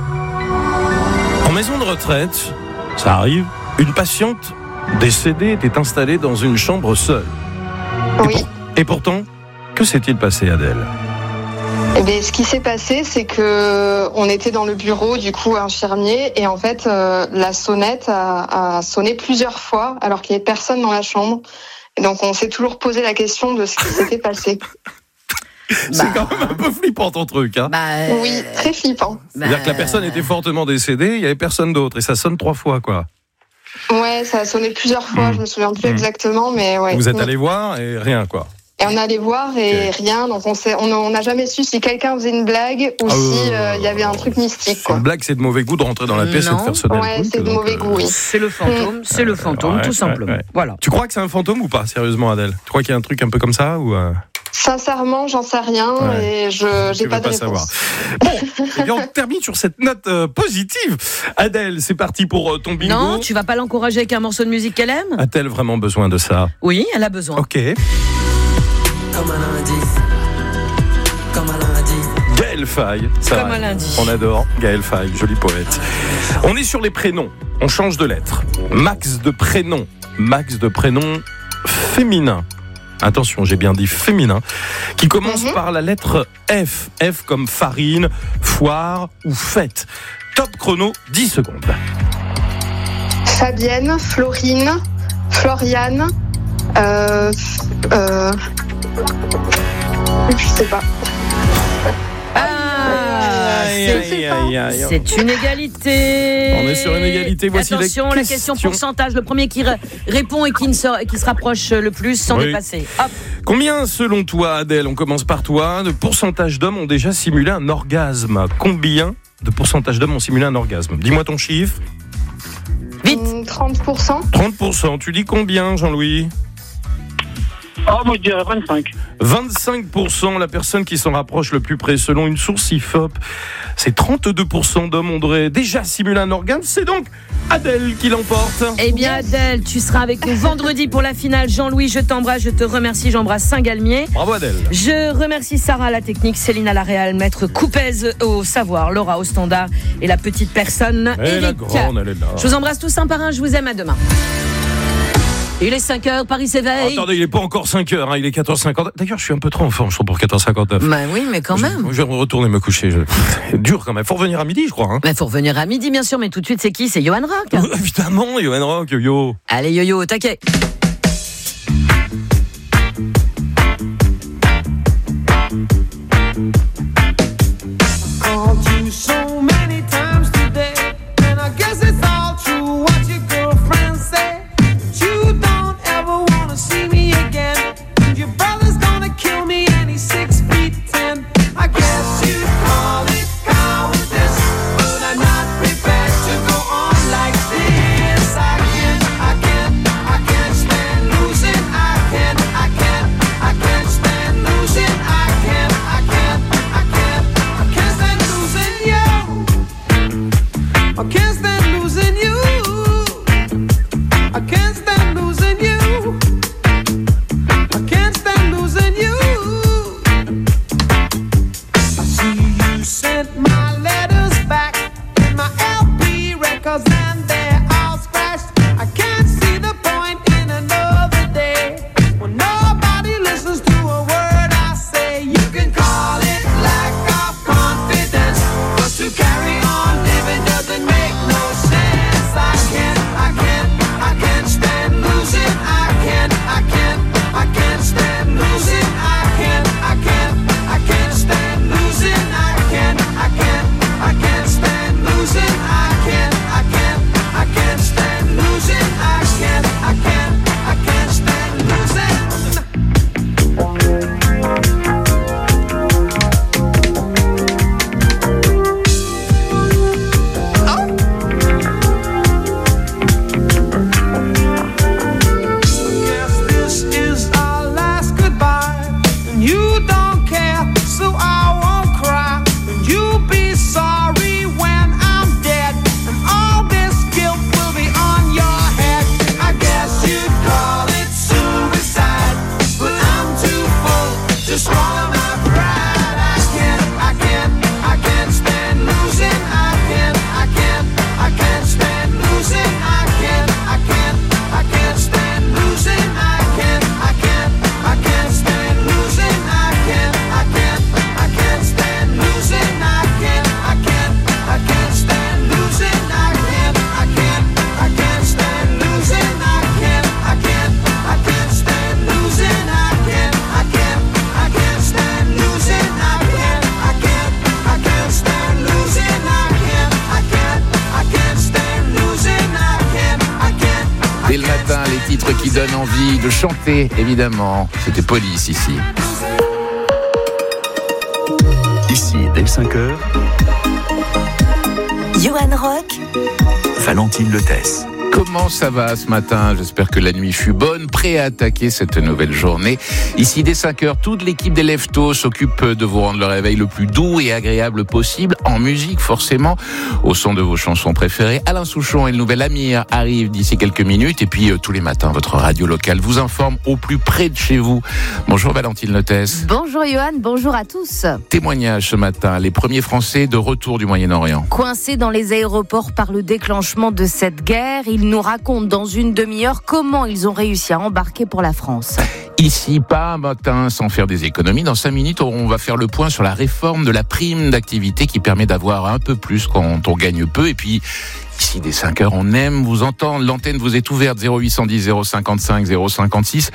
En maison de retraite, ça arrive, une patiente décédée était installée dans une chambre seule.
Oui.
Et pourtant, que s'est-il passé, Adèle?
Eh bien, ce qui s'est passé, c'est que on était dans le bureau du coup infirmier et en fait euh, la sonnette a, a sonné plusieurs fois alors qu'il n'y avait personne dans la chambre. Et donc on s'est toujours posé la question de ce qui s'était passé.
C'est quand même un peu flippant ton truc, hein?
bah, euh,
Oui, très flippant.
C'est-à-dire que la personne était fortement décédée, il n'y avait personne d'autre, et ça sonne trois fois, quoi.
Ouais, ça a sonné plusieurs fois,
Mmh.
je me souviens plus
Mmh.
exactement, mais ouais.
Vous êtes
Mmh.
allé voir et rien, quoi.
Et on allait voir et
Ok.
rien, donc on s'est- on on n'a jamais su si quelqu'un faisait une blague ou
Ah,
si
ouais,
euh, il y avait un truc mystique,
C'est
quoi.
une blague, c'est de mauvais goût de rentrer dans la pièce et de
Non.
faire sonner le
Ouais,
truc,
c'est de
donc,
mauvais
euh,
goût, oui.
c'est le fantôme, c'est le fantôme,
ouais,
tout simplement.
ouais, ouais.
Voilà.
Tu crois que c'est un fantôme ou pas, sérieusement, Adèle? Tu crois qu'il y a un truc un peu comme ça ou euh...
Sincèrement, j'en sais rien
Ouais.
et je
Tu
j'ai
veux
pas de
pas
réponse.
savoir. Bon, eh bien, on termine sur cette note euh, positive. Adèle, c'est parti pour euh, ton bingo.
Non, tu vas pas l'encourager avec un morceau de musique qu'elle aime?
A-t-elle vraiment besoin de ça?
Oui, elle a besoin.
Ok.
Comme un lundi. Comme un lundi.
Gaël Faye. ça
Comme
va.
un lundi.
On adore Gaël Faye, joli poète. On est sur les prénoms. On change de lettre. Max de prénoms. Max de prénoms féminins. Attention, j'ai bien dit féminin. Qui commence
Mhm.
par la lettre F. F comme farine, foire ou fête. Top chrono, dix secondes.
Fabienne, Florine, Floriane, euh, euh, je sais pas.
Ah, c'est,
aïe, aïe.
c'est une égalité.
On est sur une égalité. Voici
Attention,
la
la
question.
question pourcentage. Le premier qui r- répond et qui, ne se, qui se rapproche le plus sans
Oui.
dépasser. Hop.
Combien, selon toi, Adèle, on commence par toi, de pourcentage d'hommes ont déjà simulé un orgasme? Combien de pourcentage d'hommes ont simulé un orgasme? Dis-moi ton chiffre.
Vite.
Hum, trente pour cent.
trente pour cent. Tu dis combien, Jean-Louis?
Oh, moi, je dirais vingt-cinq.
vingt-cinq pour cent, la personne qui s'en rapproche le plus près. Selon une source I F O P, c'est trente-deux pour cent d'hommes ont déjà simulé un orgasme. C'est donc Adèle qui l'emporte.
Eh bien, Adèle, tu seras avec nous vendredi pour la finale. Jean-Louis, je t'embrasse, je te remercie. J'embrasse Saint-Galmier.
Bravo, Adèle.
Je remercie Sarah à la technique, Céline à la réal, Maître Coupez au savoir, Laura au standard et la petite personne,
Et la
Eric.
grande, elle est là.
Je vous embrasse tous un par un, je vous aime, à demain. Il est cinq heures, Paris s'éveille.
Attendez, il n'est pas encore cinq heures, hein, il est quatorze heures cinquante. D'ailleurs, je suis un peu trop en forme, je suis pour quatorze heures cinquante-neuf.
Bah oui, mais quand même.
Je, je vais retourner me coucher. Je... C'est dur quand même. Faut revenir à midi, je crois. Hein.
Il faut revenir à midi, bien sûr, mais tout de suite, c'est qui? C'est Johan Rock.
Euh, évidemment, Johan Rock, yo-yo.
Allez, yo-yo, au taquet.
Called you so many times today, and I guess it's all true what your girlfriend said. You don't ever wanna see me again. Your brother's gonna kill me and he's six feet ten. I guess you'd call it cowardice, but I'm not prepared to go on like this. I can't, I can't, I can't stand losing. I can't, I can't, I can't stand losing. I can't, I can't, I can't, I can't stand losing you. I can't stand losing you. I can't stand losing you. I can't stand losing you. I see you sent my letters back and my L P records and they're all scratched. I can't see the point in another day when nobody listens to a word I say. You can call it lack of confidence, but to carry on living doesn't make no sense. I can't, I can't, I can't stand losing. I can't, I can't, I can't stand losing. I can't, I can't, I can't stand losing. I can't, I can't, I can't stand losing. I can't, I can't, I can't stand losing. I can't, I can't, I can't stand losing. Guess this is our last goodbye, and you don't care, so I won't cry. And you'll be sorry when I'm dead, and all this guilt will be on your head. I guess you'd call it suicide, but I'm too full to swallow my pride. I can't, I can't, I can't stand losing. I can't, I can't, I can't stand losing. I can't, I can't, I can't stand losing. I can't, I can't, I can't stand losing. I can't, I can't, I can't stand losing. I can't, I can't, I can't stand losing. I can't, I can't, I can't stand losing. I can't, I can't, I can't stand losing. I can't, I can't, I can't stand losing. I can't, I can't, I can't stand losing. I can't, I can't, I can't stand losing. I can't, I can't.
Dès le matin, les titres qui donnent envie de chanter, évidemment. C'était Police ici.
Ici, dès cinq heures,
Johan Rock,
Valentine Lethès.
Comment ça va ce matin? J'espère que la nuit fut bonne, prêt à attaquer cette nouvelle journée. Ici, dès cinq heures, toute l'équipe des Leftos s'occupe de vous rendre le réveil le plus doux et agréable possible, en musique forcément, au son de vos chansons préférées. Alain Souchon et le nouvel Amir arrivent d'ici quelques minutes. Et puis, euh, tous les matins, votre radio locale vous informe au plus près de chez vous. Bonjour Valentine Lethès.
Bonjour Johan, bonjour à tous.
Témoignage ce matin, les premiers Français de retour du Moyen-Orient.
Coincés dans les aéroports par le déclenchement de cette guerre, ils nous racontent dans une demi-heure comment ils ont réussi à embarquer pour la France.
Ici, pas un matin sans faire des économies. Dans cinq minutes, on va faire le point sur la réforme de la prime d'activité qui permet d'avoir un peu plus quand on gagne peu. Et puis, ici, dès cinq heures, on aime vous entendre. L'antenne vous est ouverte, zéro huit cent dix, zéro cinquante-cinq, zéro cinquante-six.